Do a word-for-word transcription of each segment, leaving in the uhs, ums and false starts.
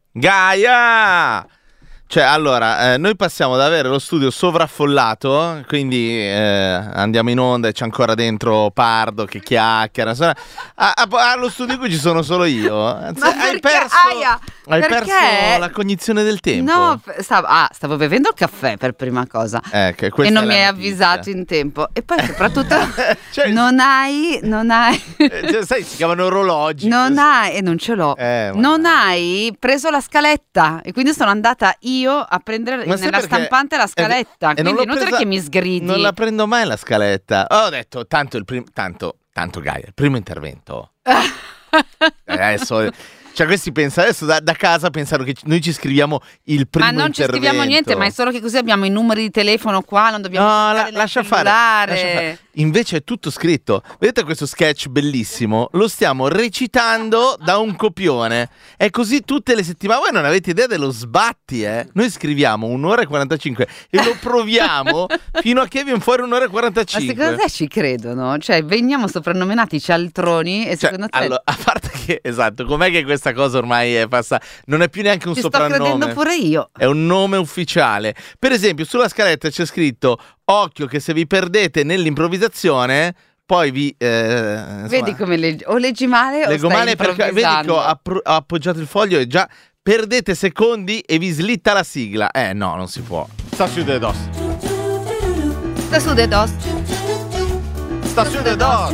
Gaia! Cioè, allora, eh, noi passiamo da avere lo studio sovraffollato, quindi eh, andiamo in onda e c'è ancora dentro Pardo che chiacchiera, a, a, allo studio in cui ci sono solo io. Ma hai perché, perso, Aia, hai perché? perso la cognizione del tempo. No, stavo, ah, stavo bevendo il caffè per prima cosa eh, che e non mi hai notizia. avvisato in tempo. E poi soprattutto cioè, non hai, non hai, eh, sai, si chiamano orologi. non hai, e non ce l'ho, eh, non hai preso la scaletta e quindi sono andata io a prendere Ma sai nella perché- stampante la scaletta, eh, e non quindi l'ho inutile presa- che mi sgridi. Non la prendo mai la scaletta. Ho detto, tanto il primo, tanto, tanto Gaia, il primo intervento. Adesso, cioè questi pensano, adesso da, da casa pensano che noi ci scriviamo il primo Ma non intervento. ci scriviamo niente, ma è solo che così abbiamo i numeri di telefono qua, non dobbiamo No, cercare la- lascia nel fare, cellulare. lascia fare. Invece è tutto scritto. Vedete questo sketch bellissimo? Lo stiamo recitando da un copione. È così tutte le settimane. Voi non avete idea dello sbatti, eh? Noi scriviamo un'ora e quarantacinque e lo proviamo fino a che viene fuori un'ora e Ma quarantacinque. secondo te ci credono? Cioè, veniamo soprannominati cialtroni e Cioè, secondo te allora, a parte che, esatto, com'è che questa cosa ormai è passata? Non è più neanche un ci sto soprannome. credendo pure io. È un nome ufficiale. Per esempio, sulla scaletta c'è scritto: occhio che se vi perdete nell'improvvisazione, poi vi... eh, insomma, Vedi come leggi, o leggi male o leggo stai male perché vedi che improvvisando. ho, appro- ho appoggiato il foglio e già perdete secondi e vi slitta la sigla. Eh no, non si può. Sta su de dos. Sta su de dos. Sta su de dos.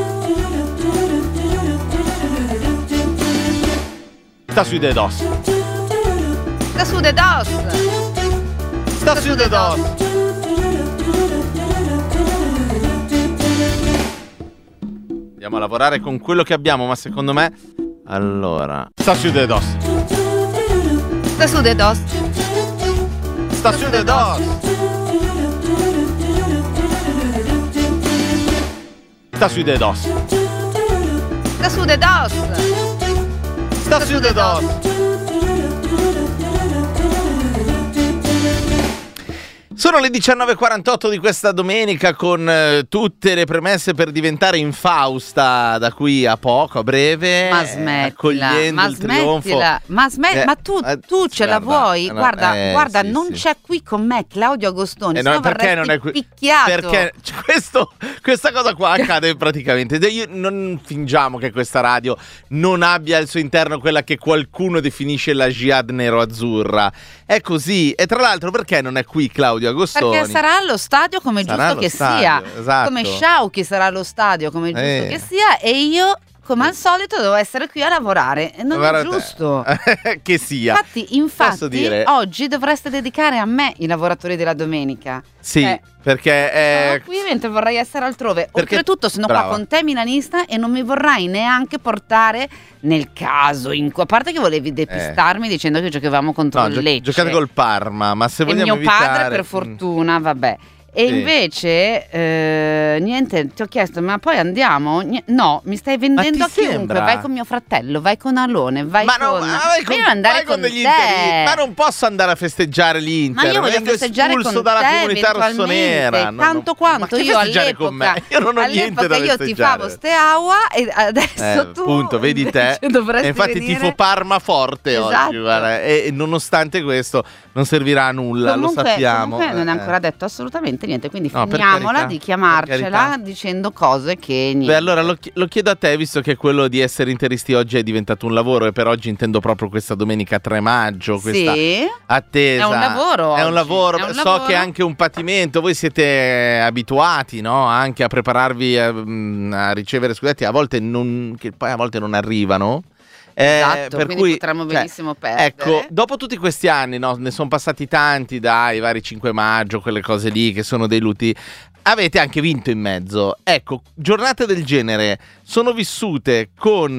Sta su de dos. Sta su de dos. Sta su de dos. Andiamo a lavorare con quello che abbiamo, ma secondo me... Allora... Sta su de dos. Sta su de dos. Sta su de dos. Sta su de dos. Sta su de dos. Sta su de dos. Sono le diciannove e quarantotto di questa domenica con eh, tutte le premesse per diventare infausta da qui a poco, a breve. Ma smettila, accogliendo ma il trionfo. smettila, ma, smet- Eh, ma tu, eh, tu ce la guarda, vuoi? no, guarda, eh, guarda sì, non sì. c'è qui con me Claudio Agostoni, Eh, se no, no perché verresti non è qui? picchiato. Perché cioè, questo, questa cosa qua accade praticamente. Io non fingiamo che questa radio non abbia al suo interno quella che qualcuno definisce la jihad nero-azzurra. È così. E tra l'altro, perché non è qui Claudio Agostoni? Perché sarà allo stadio come è Sarà giusto allo che stadio, sia, esatto. come Sciauchi sarà allo stadio come è giusto Eh. che sia, e io come al solito devo essere qui a lavorare e non Guarda è te. giusto. Che sia. Infatti, Posso infatti dire? oggi dovreste dedicare a me i lavoratori della domenica. Sì, Eh, perché è... sono qui mentre vorrei essere altrove. Perché- Oltretutto sono brava. qua con te milanista e non mi vorrai neanche portare nel caso in cui, a parte che volevi depistarmi dicendo che giocavamo contro No, il gio- Lecce. giocate col Parma, ma se E vogliamo mio padre evitare... per fortuna, vabbè. E Sì. invece eh, niente, ti ho chiesto, ma poi andiamo? Ni- no, mi stai vendendo Ma a ti chiunque. sembra? Vai con mio fratello, vai con Alone, vai Ma, con. non, ma vai con, Io devo andare vai con con degli te. interi, ma non posso andare a festeggiare l'Inter. Ma io voglio vengo festeggiare espulso con dalla te comunità eventualmente, rossonera. No, tanto no. quanto Ma che io festeggiare con all'epoca, me? Io non ho niente all'epoca da io festeggiare. tifavo Steaua e adesso Eh, tu appunto, vedi te. invece dovresti E infatti venire... tifo Parma forte oggi, Esatto. guarda. E, e nonostante questo non servirà a nulla, Comunque, lo sappiamo. comunque non è Eh. ancora detto assolutamente niente, quindi No, per finiamola carità, di per chiamarcela carità. dicendo cose che niente. Beh, allora lo, chi- lo chiedo a te, visto che quello di essere interisti oggi è diventato un lavoro, e per oggi intendo proprio questa domenica tre maggio, questa Sì. attesa. È un lavoro È un oggi, lavoro, è un so lavoro. che è anche un patimento. Voi siete abituati, no? Anche a prepararvi a, a ricevere scudetti, a volte non, che poi a volte non arrivano. Eh, Esatto, per quindi cui, potremmo cioè, benissimo perdere. Ecco, dopo tutti questi anni, no, ne sono passati tanti, dai, vari cinque maggio, quelle cose lì che sono dei luti. Avete anche vinto in mezzo. Ecco, giornate del genere sono vissute con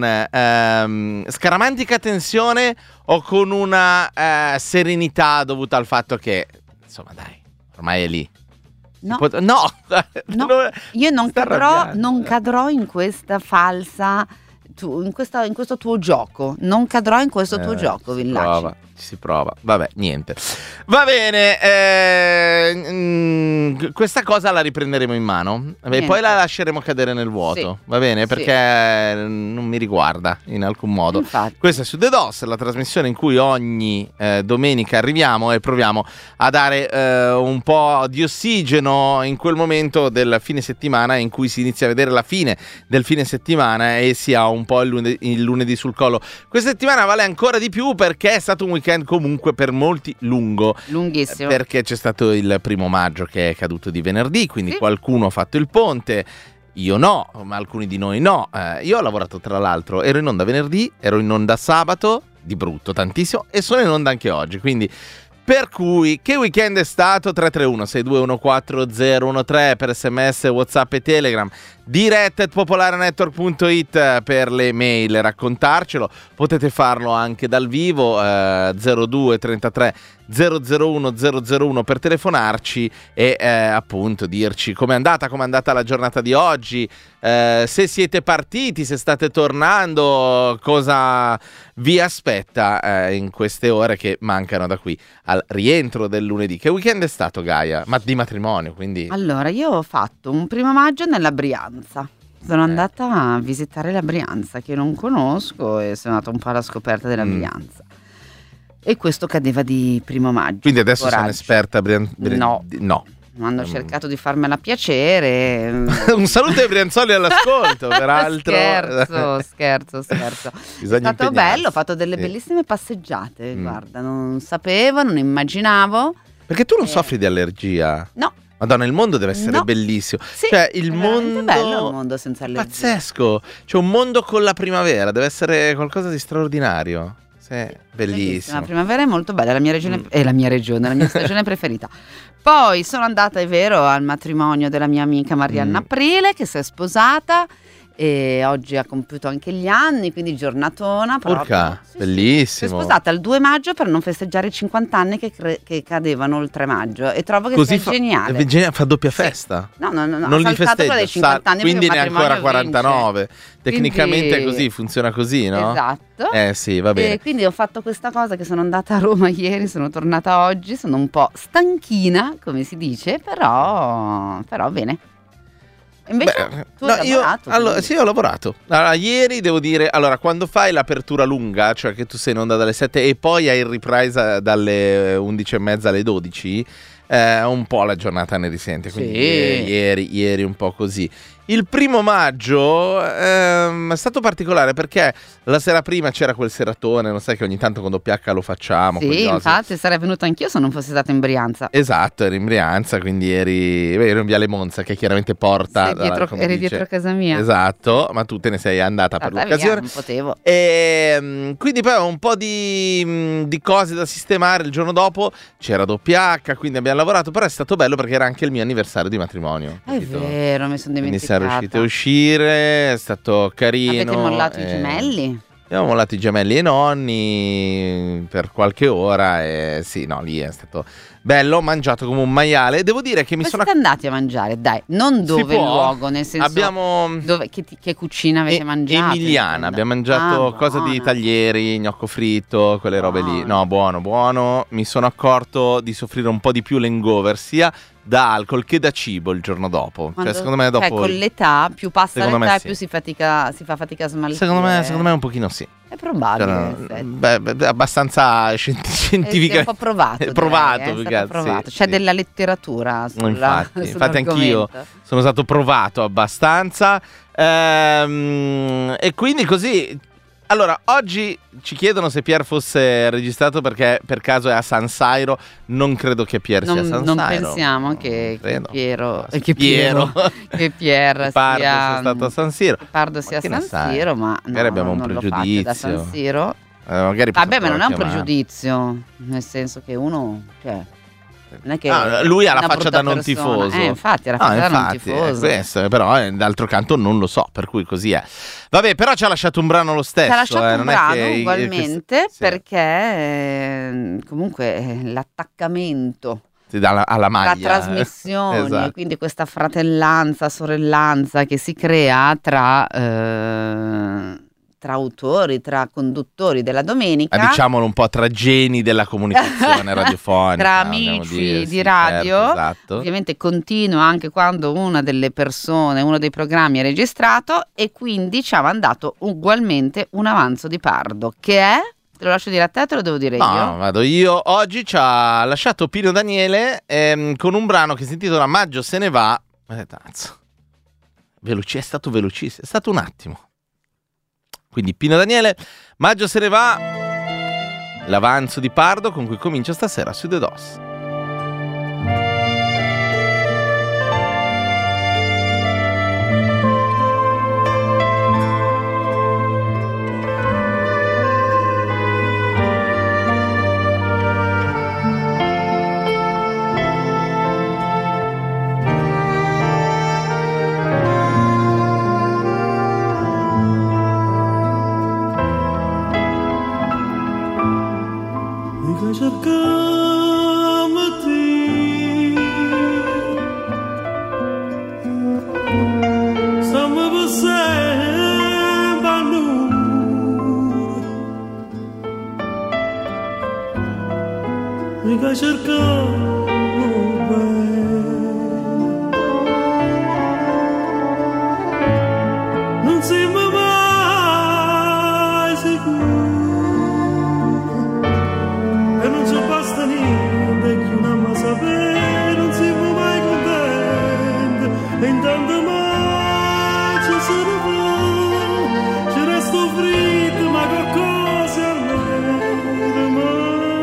ehm, scaramantica tensione o con una eh, serenità dovuta al fatto che, insomma, dai, ormai è lì. No, Pot- no, no, non- io non sta cadrò, arrabbiando. non cadrò in questa falsa tu, in, questa, in questo tuo gioco, non cadrò in questo tuo eh, gioco, si Villacci. prova, si prova, vabbè, niente. Va bene, eh, mh, questa cosa la riprenderemo in mano e poi la lasceremo cadere nel vuoto, sì. Va bene? Perché sì. Non mi riguarda in alcun modo. Infatti. Questa è su The Dos, la trasmissione in cui ogni eh, domenica arriviamo e proviamo a dare eh, un po' di ossigeno in quel momento del fine settimana in cui si inizia a vedere la fine del fine settimana e si ha un po' il lunedì, il lunedì sul collo. Questa settimana vale ancora di più perché è stato un weekend comunque per molti lungo. Lunghissimo. Perché c'è stato il primo maggio che è caduto di venerdì, quindi sì. Qualcuno ha fatto il ponte, io no, ma alcuni di noi no. Eh, io ho lavorato, tra l'altro, ero in onda venerdì, ero in onda sabato, di brutto tantissimo, e sono in onda anche oggi, quindi... Per cui, che weekend è stato? tre tre uno sei due uno quattro zero uno tre per sms, WhatsApp e Telegram, diretta at popolarenetwork punto it per le mail, raccontarcelo. Potete farlo anche dal vivo, eh, zero due trentatré zero zero uno zero zero uno per telefonarci e eh, appunto dirci com'è andata, com'è andata la giornata di oggi, eh, se siete partiti, se state tornando, cosa vi aspetta eh, in queste ore che mancano da qui al rientro del lunedì. Che weekend è stato, Gaia? Ma di matrimonio, quindi... Allora, io ho fatto un primo maggio nella Brianza. Sono eh. andata a visitare la Brianza, che non conosco, e sono andata un po' alla scoperta della mm. Brianza. E questo cadeva di primo maggio. Quindi adesso sei un'esperta Brian... Bri... No. No. Hanno um. cercato di farmela piacere. Un saluto ai Brianzoli all'ascolto, peraltro. Scherzo, scherzo, scherzo. Bisogna è stato impegnarsi. Bello, ho fatto delle sì. bellissime passeggiate, mm. guarda, non sapevo, non immaginavo. Perché tu non eh. soffri di allergia? No. Madonna, il mondo deve essere no. bellissimo. Sì, cioè, il è mondo... bello il mondo senza allergia. Pazzesco. C'è un mondo con la primavera, deve essere qualcosa di straordinario. Sì, bellissimo. La primavera è molto bella, è la mia regione, mm. è la mia regione, la mia stagione preferita. Poi sono andata, è vero, al matrimonio della mia amica Marianna mm. Aprile, che si è sposata e oggi ha compiuto anche gli anni, quindi giornatona proprio. Urca, sì, bellissimo. Sì. Si è sposata il due maggio per non festeggiare i cinquanta anni che, cre- che cadevano il tre maggio e trovo che Così sia fa, geniale. Fa, fa doppia sì. festa. No, no, no, no. Non ha li saltato quella dei cinquanta anni, quindi ne ha ancora quarantanove. Vince. Tecnicamente quindi... è così, funziona così, no? Esatto. Eh sì, va bene. E quindi ho fatto questa cosa, che sono andata a Roma ieri, sono tornata oggi, sono un po' stanchina, come si dice, però, però bene. Invece Beh, tu no, hai io, lavorato? allora, sì, ho lavorato. Allora, ieri devo dire, allora, quando fai l'apertura lunga, cioè che tu sei in onda dalle sette e poi hai il reprise dalle undici e mezza alle dodici, eh, un po' la giornata ne risente. Quindi sì. ieri, ieri un po' così. Il primo maggio ehm, è stato particolare perché la sera prima c'era quel seratone, non sai che ogni tanto con doppia acca lo facciamo. Sì, infatti sarei venuta anch'io se non fossi stata in Brianza. Esatto, eri in Brianza, quindi eri, beh, eri in Viale Monza, che chiaramente porta... Sì, dietro, da, eri dice. dietro casa mia. Esatto, ma tu te ne sei andata per Guarda, l'occasione. Via, non potevo. E quindi poi un po' di, di cose da sistemare. Il giorno dopo c'era doppia acca, quindi abbiamo lavorato, però è stato bello perché era anche il mio anniversario di matrimonio. È capito? vero, mi sono dimenticata. Siamo riusciti a uscire, è stato carino. Avete mollato eh, i gemelli? Abbiamo mollato i gemelli e i nonni per qualche ora e sì, no, lì è stato bello, ho mangiato come un maiale. Devo dire che mi Dove sono... siete andati a mangiare? Dai, non dove il può? luogo, nel senso abbiamo... dove, che, che cucina avete e- mangiato? Emiliana, abbiamo mangiato ah, cosa di buona. taglieri, gnocco fritto, quelle robe lì. Buono. No, buono, buono. Mi sono accorto di soffrire un po' di più l'hangover, sia da alcol che da cibo il giorno dopo. Quando, cioè, secondo me dopo... Cioè, con l'età, più passa Secondo l'età, me sì. più si, fatica, si fa fatica a smaltire. Secondo me, secondo me un pochino sì. È probabile. Cioè, in effetti. beh, beh, abbastanza scient- È scientifica. un po' provato. È provato, direi, eh, è più stato che altro, provato. sì, C'è sì. della letteratura sulla, infatti, infatti anch'io sull'argomento. sono stato provato abbastanza. Ehm, e quindi così. Allora, oggi ci chiedono se Pier fosse registrato perché per caso è a San Siro. Non credo che Pier Non, sia a San non Siro. pensiamo Non che, che credo. Piero, No, che Piero, che Pier Pardo sia, sia stato a San Siro. Pardo Ma sia a che ne San sai? Siro, ma Magari no, abbiamo un non lo fate pregiudizio. da San Siro. Eh, magari Vabbè, ma non è un chiamare. pregiudizio, nel senso che uno, cioè, non è che Ah, lui ha la una faccia da brutta non persona. tifoso. Eh, infatti, ha la No, faccia da non infatti, tifoso. è questo, però eh, d'altro canto non lo so, per cui così è. Vabbè, però ci ha lasciato un brano lo stesso. Ci ha lasciato eh, un non brano è che, ugualmente che- sì. perché eh, comunque eh, l'attaccamento, Sì, dalla- alla la maglia. trasmissione, Esatto. quindi questa fratellanza, sorellanza che si crea tra, eh, tra autori, tra conduttori della domenica. Ah, diciamolo un po', tra geni della comunicazione radiofonica. Tra amici dire, di sì, radio. Certo, esatto. Ovviamente continua anche quando una delle persone, uno dei programmi è registrato, e quindi ci ha mandato ugualmente un avanzo di Pardo, che è... Te lo lascio dire a te, te lo devo dire no, io? No, vado io. Oggi ci ha lasciato Pino Daniele ehm, con un brano che si intitola Maggio se ne va. Eh, tanzo. Veloci, è stato velocissimo, è stato un attimo. Quindi Pino Daniele, Maggio se ne va, l'avanzo di Pardo con cui comincia stasera su The Dos. Mica cercavo bene, non siamo mai sicuri e non ci basta niente che una ma sapere, non siamo mai contenti e intanto mai ci sono fa, ci resto fritto ma qualcosa almeno mai.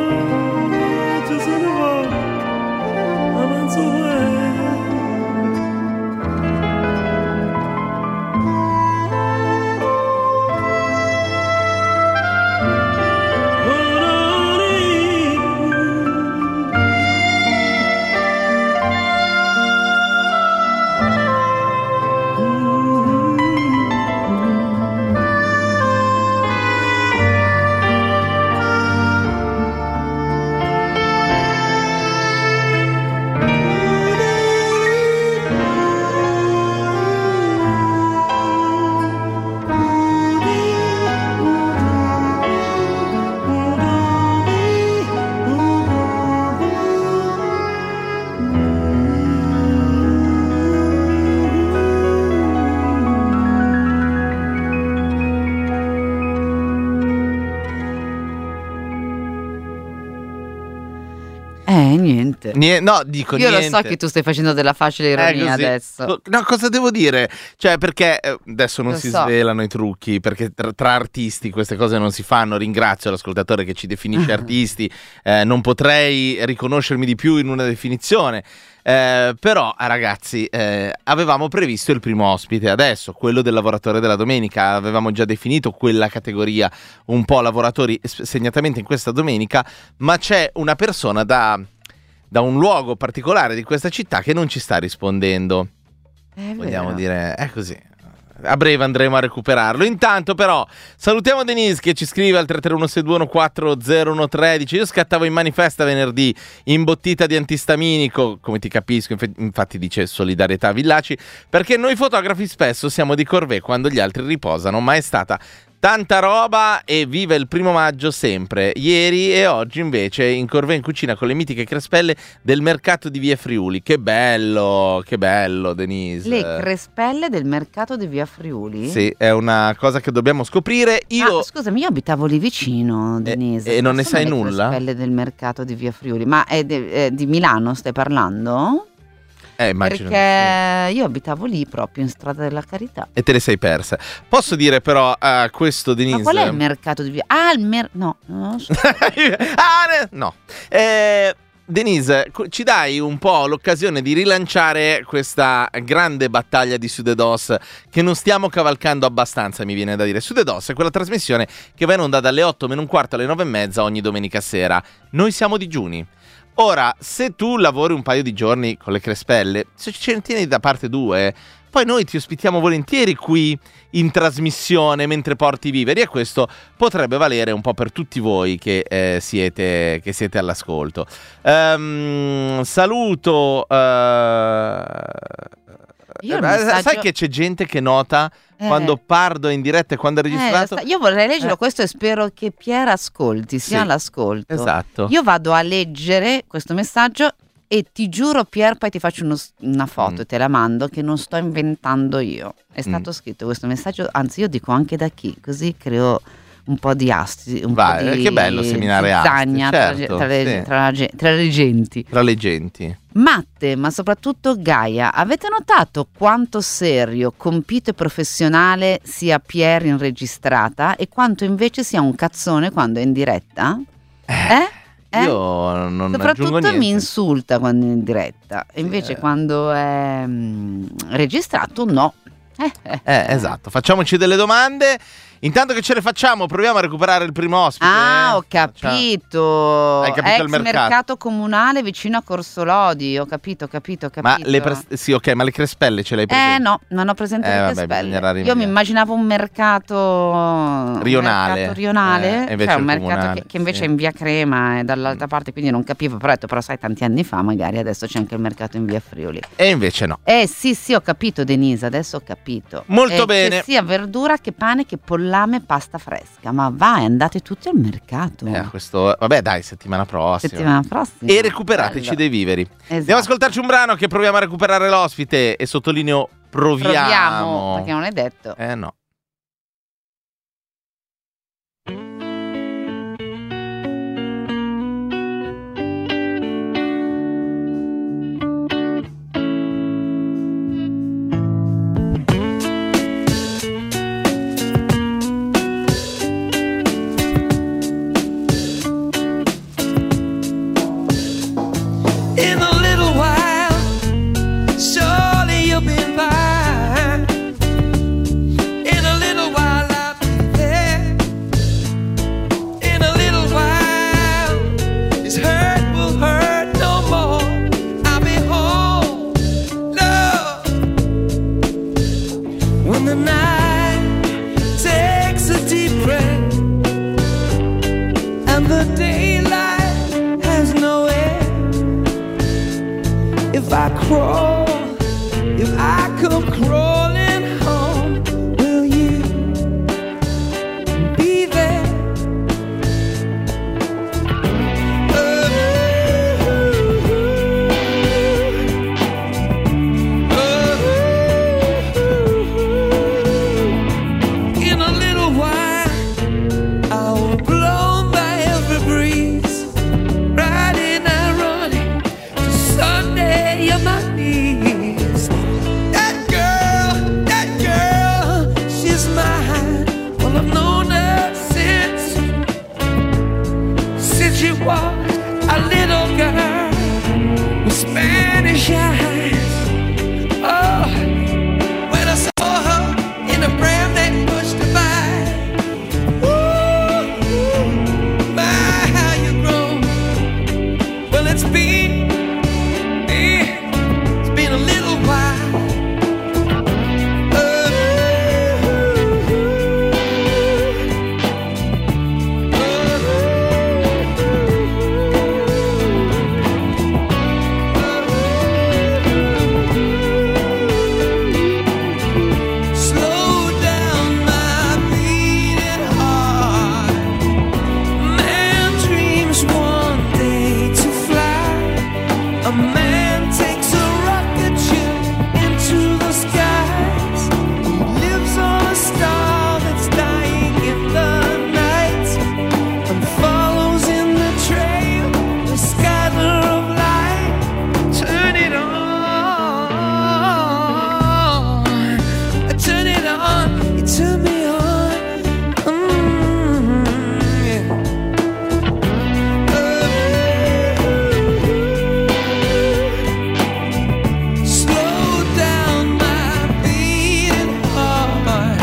Niente. Nie- no, dico Io niente. lo so che tu stai facendo della facile ironia così. adesso. No, cosa devo dire? Cioè, perché eh, adesso non Lo si so. svelano i trucchi, perché tra, tra artisti queste cose non si fanno. Ringrazio l'ascoltatore che ci definisce artisti, eh, non potrei riconoscermi di più in una definizione. Eh, però ragazzi, eh, avevamo previsto il primo ospite adesso, quello del lavoratore della domenica. Avevamo già definito quella categoria un po' lavoratori, segnatamente in questa domenica, ma c'è una persona da, da un luogo particolare di questa città che non ci sta rispondendo. È Vogliamo vero. dire, è così. A breve andremo a recuperarlo. Intanto però salutiamo Denise che ci scrive al tre tre uno sei due uno quattro zero uno tre. Dice: io scattavo in manifesta venerdì imbottita di antistaminico. Come ti capisco, inf- infatti dice solidarietà a Villaci, perché noi fotografi spesso siamo di corvée quando gli altri riposano, ma è stata tanta roba e viva il primo maggio sempre. Ieri e oggi invece in corvée in cucina con le mitiche crespelle del mercato di Via Friuli. Che bello, che bello Denise. Le crespelle del mercato di Via Friuli? Sì, è una cosa che dobbiamo scoprire. Io Ah, scusami, io abitavo lì vicino, Denise. e non ne Cosa sono sai le nulla? crespelle del mercato di Via Friuli? Ma è de- è di Milano stai parlando? eh, immagino. Perché io abitavo lì proprio in Strada della Carità. E te le sei perse. Posso dire però a questo Denise. Ma qual è il mercato di Via? Ah, il mer... No, no, scusa. ah, ne- no. Eh, Denise, co- ci dai un po' l'occasione di rilanciare questa grande battaglia di Sudedos che non stiamo cavalcando abbastanza, mi viene da dire. Sudedos è quella trasmissione che va in onda dalle otto meno un quarto alle nove e mezza ogni domenica sera. Noi siamo digiuni. Ora, se tu lavori un paio di giorni con le crespelle, se ce ne tieni da parte due, poi noi ti ospitiamo volentieri qui in trasmissione mentre porti i viveri, e questo potrebbe valere un po' per tutti voi che, eh, siete, che siete all'ascolto. Ehm, saluto... eh, Io il Eh, messaggio- Sai che c'è gente che nota Eh. quando parlo in diretta e quando è Eh, registrato? sta- io vorrei leggerlo Eh. questo e spero che Pier ascolti, sia Sì, all'ascolto. Esatto. Io vado a leggere questo messaggio e ti giuro, Pier, poi ti faccio uno s- una foto Mm. e te la mando, che non sto inventando io. È stato Mm. scritto questo messaggio, anzi io dico anche da chi, così creo un po' di asti, un Vai, po' di che bello seminare asti, zizzagna tra, certo, tra le, sì. tra la ge- tra le genti. Tra le genti. Matte, ma soprattutto Gaia, avete notato quanto serio, compito e professionale sia Pier in registrata e quanto invece sia un cazzone quando è in diretta? Eh? Eh? Io non aggiungo Soprattutto niente. mi insulta quando è in diretta, e invece eh. quando è mm, registrato no. Eh, eh, Eh, esatto, facciamoci delle domande. Intanto che ce le facciamo, proviamo a recuperare il primo ospite. Ah, ho Ciao. capito. Hai capito Ex il mercato. comunale vicino a Corso Lodi. Ho capito, ho capito, ho capito. Ma le pres- sì, ok, ma le crespelle ce l'hai Eh presente? no, non ho presente Eh, le vabbè, crespelle. bisognerà Io mi rimediare. immaginavo un mercato un Rionale. mercato rionale, Eh, e invece cioè è un il mercato comunale, che, che invece sì. è in via Crema e dall'altra parte, quindi non capivo, però ho detto, però sai, tanti anni fa magari adesso c'è anche il mercato in via Friuli. E invece no. Eh sì, sì, ho capito Denisa, adesso ho capito. Molto Eh, bene. Che sia verdura, che pane, che pollame, pasta fresca. Ma vai, andate tutti al mercato. Eh, questo, vabbè, dai, settimana prossima. Settimana prossima. E recuperateci Bello. dei viveri. Esatto. Andiamo ad ascoltarci un brano che proviamo a recuperare l'ospite. E sottolineo proviamo. Proviamo, perché non è detto. Eh no. In a little while, surely you'll be mine. In a little while, I'll be there. In a little while, this hurt will hurt no more. I'll be home, love. When the night takes a deep breath and the daylight has no end. If I crawl, if I come crawling home, will you be there? In a little while, I'll be blown by every breeze, riding and running to Sunday on my knees. That girl, that girl, she's mine. Well, I've known her since, since she was a little girl with Spanish eyes. Oh, when I saw her in a pram that pushed her by. Ooh, my, how you grown. Well, it's been, it's been a little while. Slow down my beating heart. Man dreams one day to fly. A man takes a rocket ship into the skies. Lives on a star that's dying in the night and follows in the trail, the scatter of light. Turn it on, turn it on, you turn me on. Mm, yeah. Slow down my beating heart.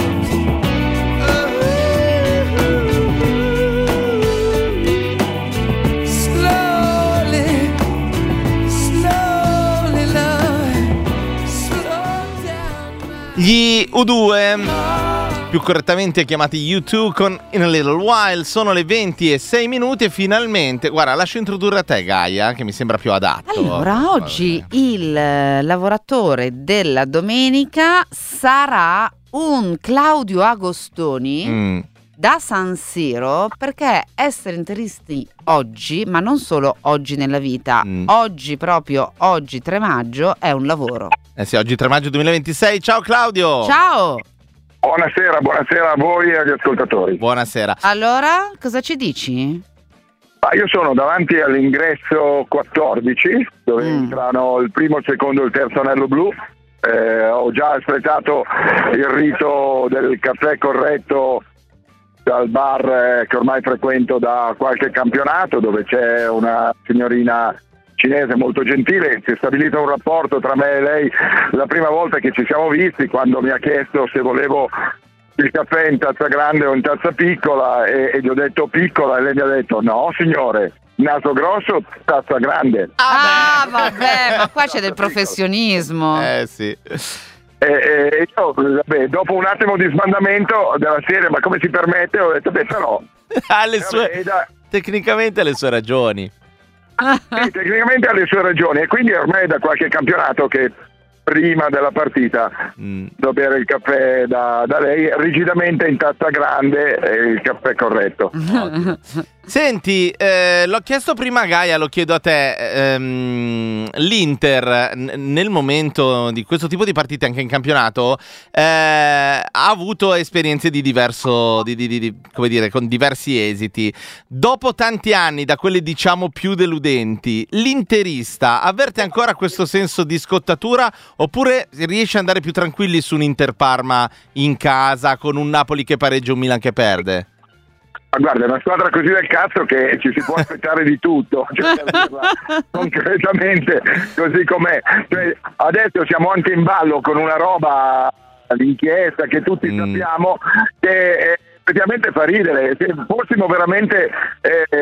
Slowly, slowly, love. Slow down my Gli U due heart. più correttamente chiamati U due con In a Little While. Sono le venti e sei minuti e finalmente, guarda, lascio introdurre a te Gaia, che mi sembra più adatto. Allora, oggi il eh, lavoratore della domenica sarà un Claudio Agostoni Mm. da San Siro, perché essere interisti oggi, ma non solo oggi nella vita, Mm. oggi proprio, oggi tre maggio, è un lavoro. Eh sì, oggi tre maggio duemilaventisei. Ciao Claudio. Ciao! Buonasera, buonasera a voi e agli ascoltatori. Buonasera. Allora, cosa ci dici? Ah, io sono davanti all'ingresso quattordici, dove Mm. entrano il primo, il secondo e il terzo anello blu. Eh, ho già espletato il rito del caffè corretto dal bar eh, che ormai frequento da qualche campionato, dove c'è una signorina cinese molto gentile. Si è stabilito un rapporto tra me e lei la prima volta che ci siamo visti, quando mi ha chiesto se volevo il caffè in tazza grande o in tazza piccola, e, e gli ho detto piccola, e lei mi ha detto no signore, naso grosso, tazza grande. Ah, vabbè, ma qua c'è del professionismo. Eh sì. E, e io, vabbè, dopo un attimo di sbandamento della serie, ma come si permette, ho detto beh però Ha le sue, vabbè, da- tecnicamente ha le sue ragioni. sì, tecnicamente ha le sue ragioni, e quindi ormai è da qualche campionato che prima della partita Mm. devo bere il caffè da, da lei rigidamente in tazza grande, e il caffè corretto. Senti, eh, l'ho chiesto prima a Gaia, lo chiedo a te. ehm, L'Inter n- nel momento di questo tipo di partite, anche in campionato, eh, ha avuto esperienze di diverso, di, di- di- di- come dire, con diversi esiti. Dopo tanti anni, da quelle diciamo più deludenti, l'interista avverte ancora questo senso di scottatura, oppure riesce ad andare più tranquilli su un Inter-Parma in casa, con un Napoli che pareggia e un Milan che perde? Ma guarda, è una squadra così del cazzo che ci si può aspettare di tutto, cioè, per dirla concretamente così com'è. Cioè, adesso siamo anche in ballo con una roba, l'inchiesta che tutti Mm. sappiamo, che eh, effettivamente fa ridere. Se fossimo veramente eh,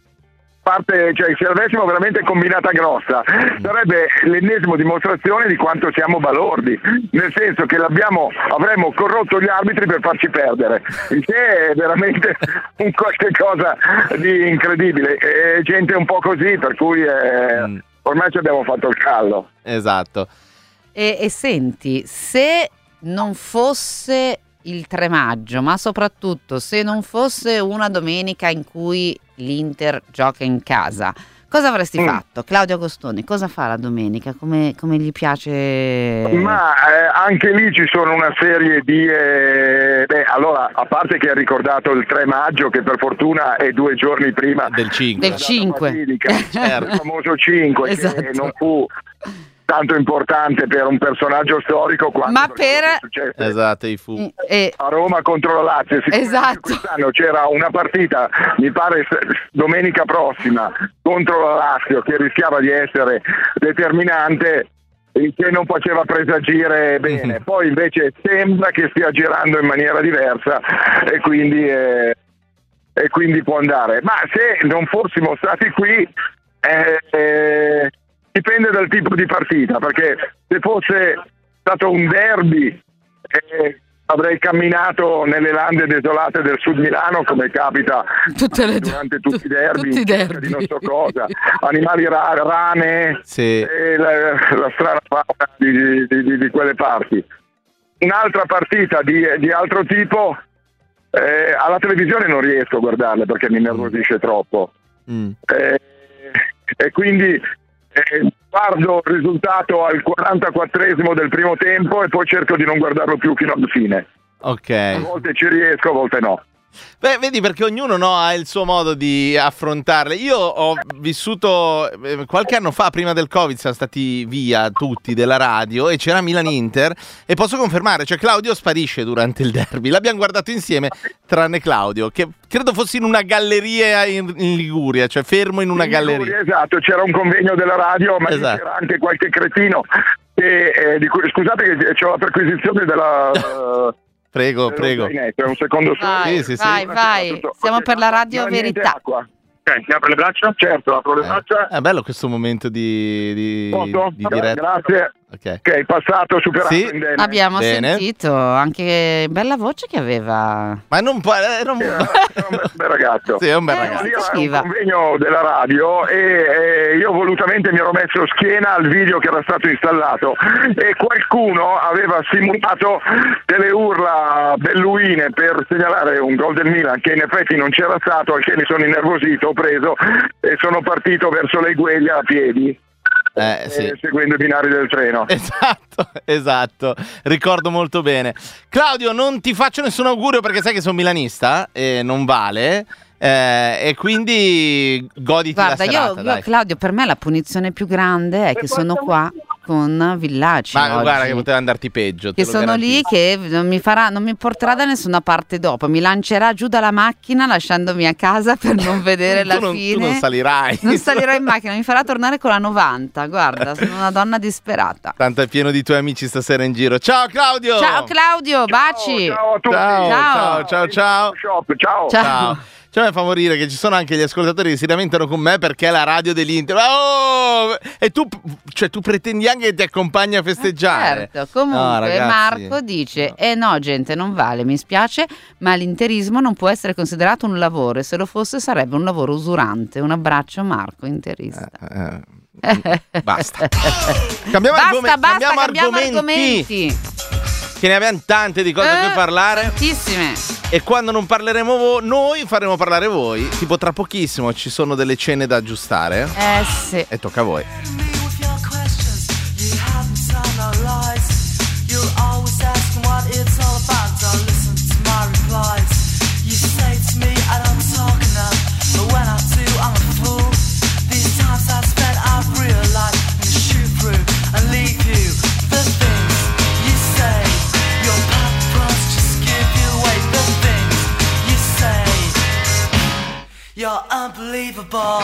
parte, cioè se l'avessimo veramente combinata grossa, sarebbe l'ennesima dimostrazione di quanto siamo balordi, nel senso che l'abbiamo, avremmo corrotto gli arbitri per farci perdere, il che è veramente un qualche cosa di incredibile. È gente un po' così, per cui eh, Mm. ormai ci abbiamo fatto il callo. Esatto. E, e senti, se non fosse il tre maggio, ma soprattutto se non fosse una domenica in cui l'Inter gioca in casa, cosa avresti Mm. fatto? Claudio Agostoni, cosa fa la domenica? Come, come gli piace? Ma eh, anche lì ci sono una serie di eh, beh, allora, a parte che ha ricordato il tre maggio, che per fortuna è due giorni prima Del cinque. Del cinque. fatidica, Certo. il famoso cinque, Esatto. che non fu tanto importante per un personaggio storico quanto Ma per quello per- che successe Esatto, i fu. E- a Roma contro la Lazio. Sicuramente Esatto. Quest'anno c'era una partita, mi pare s- domenica prossima, contro la Lazio, che rischiava di essere determinante, il che non faceva presagire bene. Poi invece sembra che stia girando in maniera diversa, e quindi eh, e quindi può andare. Ma se non fossimo stati qui, eh, eh, dipende dal tipo di partita, perché se fosse stato un derby eh, avrei camminato nelle lande desolate del sud Milano, come capita Tutte le- durante tutti i derby, tutti i in cerca derby. di non so cosa, animali ra- rane, Sì. e la, la strana fauna di, di- di- di quelle parti. Un'altra partita di, di altro tipo, eh, alla televisione non riesco a guardarle perché mi nervosisce troppo, Mm. eh, e quindi eh, guardo il risultato al quarantaquattresimo del primo tempo e poi cerco di non guardarlo più fino alla fine. A Ok. volte ci riesco, a volte no. Beh, vedi, perché ognuno, no, ha il suo modo di affrontarle. Io ho vissuto eh, qualche anno fa, prima del Covid, siamo stati via tutti della radio e c'era Milan-Inter, e posso confermare, cioè Claudio sparisce durante il derby. L'abbiamo guardato insieme, tranne Claudio, che credo fosse in una galleria in, in Liguria, cioè fermo in una In galleria. Liguria, esatto, c'era un convegno della radio, ma lì Esatto. c'era anche qualche cretino che, eh, di cui, scusate che ho la perquisizione della eh, Prego, dello prego. zainetto, un secondo solo. Vai, Sì, sì, sì. vai, vai. Tutto. Siamo Ok, per la radio non ha niente verità. acqua. Ok, mi apre le braccia? Certo, apro le braccia. Eh, è bello questo momento di, di, Posso? di diretta. Grazie. ok. che hai passato superato Sì. indenne. Abbiamo Bene. sentito anche bella voce che aveva. Ma non può... eh, non... Era era un bel, bel ragazzo. Sì, è un bel Eh, ragazzo. Lì era un Scriva. convegno della radio e eh, io volutamente mi ero messo schiena al video che era stato installato e qualcuno aveva simulato delle urla belluine per segnalare un gol del Milan che in effetti non c'era stato, al che mi sono innervosito, ho preso e sono partito verso l'Egueglia a piedi. Eh, sì. eh, seguendo i binari del treno. Esatto, esatto, ricordo molto bene. Claudio, non ti faccio nessun augurio perché sai che sono milanista e non vale, eh, e quindi goditi Guarda, la io, serata, io, dai. Claudio, per me la punizione più grande è che sono qua con Villaci Ma oggi, guarda che poteva andarti peggio. te che lo sono lì, garantisco. che non mi farà, non mi porterà da nessuna parte dopo, mi lancerà giù dalla macchina lasciandomi a casa per non vedere Tu la non- tu fine. non salirai. Non salirò in macchina, mi farà tornare con la novanta. Guarda, sono una donna disperata. Tanto è pieno di tuoi amici stasera in giro. Ciao Claudio! Ciao Claudio, baci. Ciao a tutti. Ciao, Ciao. ciao, ciao, ciao. Shop, ciao. Ciao. Ciao. Cioè, mi fa morire che ci sono anche gli ascoltatori che si lamentano con me perché è la radio dell'Inter. Ma oh! E tu, cioè, tu pretendi anche che ti accompagni a festeggiare. Certo, comunque No, ragazzi. Marco dice: Eh no, gente, non vale, mi spiace, ma l'interismo non può essere considerato un lavoro e se lo fosse sarebbe un lavoro usurante. Un abbraccio, Marco, interista. Eh, eh, basta. Cambiamo, Basta, argome- basta, cambiamo cambiamo argomenti. argomenti. Che ne abbiamo tante di cose Eh, da cui parlare. Tantissime. E quando non parleremo vo- noi, faremo parlare voi. Tipo tra pochissimo ci sono delle cene da aggiustare. Eh sì. E tocca a voi. Me with your questions, you haven't told no lies. You'll always ask what it's all about. Don't listen to my replies. You say to me I don't talk enough, but when I do I'm a fool. These times I've spent I've realized and shoot through and leave you. The things you say, your purpose just give you away. The things you say, you're unbelievable.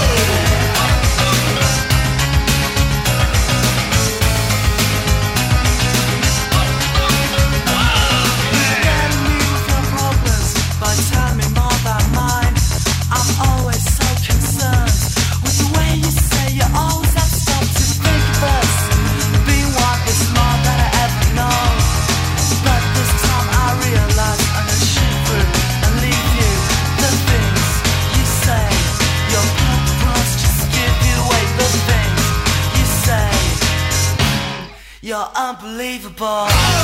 By telling me more about mine, I'm always so concerned with the way you say you always have stopped to think of us. Being one is more than I ever know, but this time I realize I'm gonna shoot through and leave you. The things you say, your purpose just give you away. The things you say, you're unbelievable.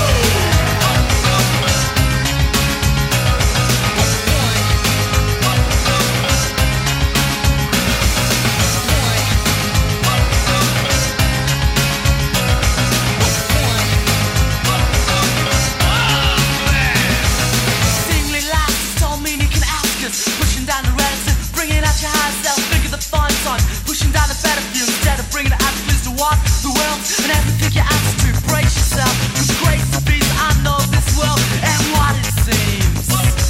Pushing down the relative, bringing out your higher self. Think of the fun time, pushing down the better view instead of bringing it out to what the world and everything you ask to. Brace yourself, with grace and peace. I know this world and what it seems.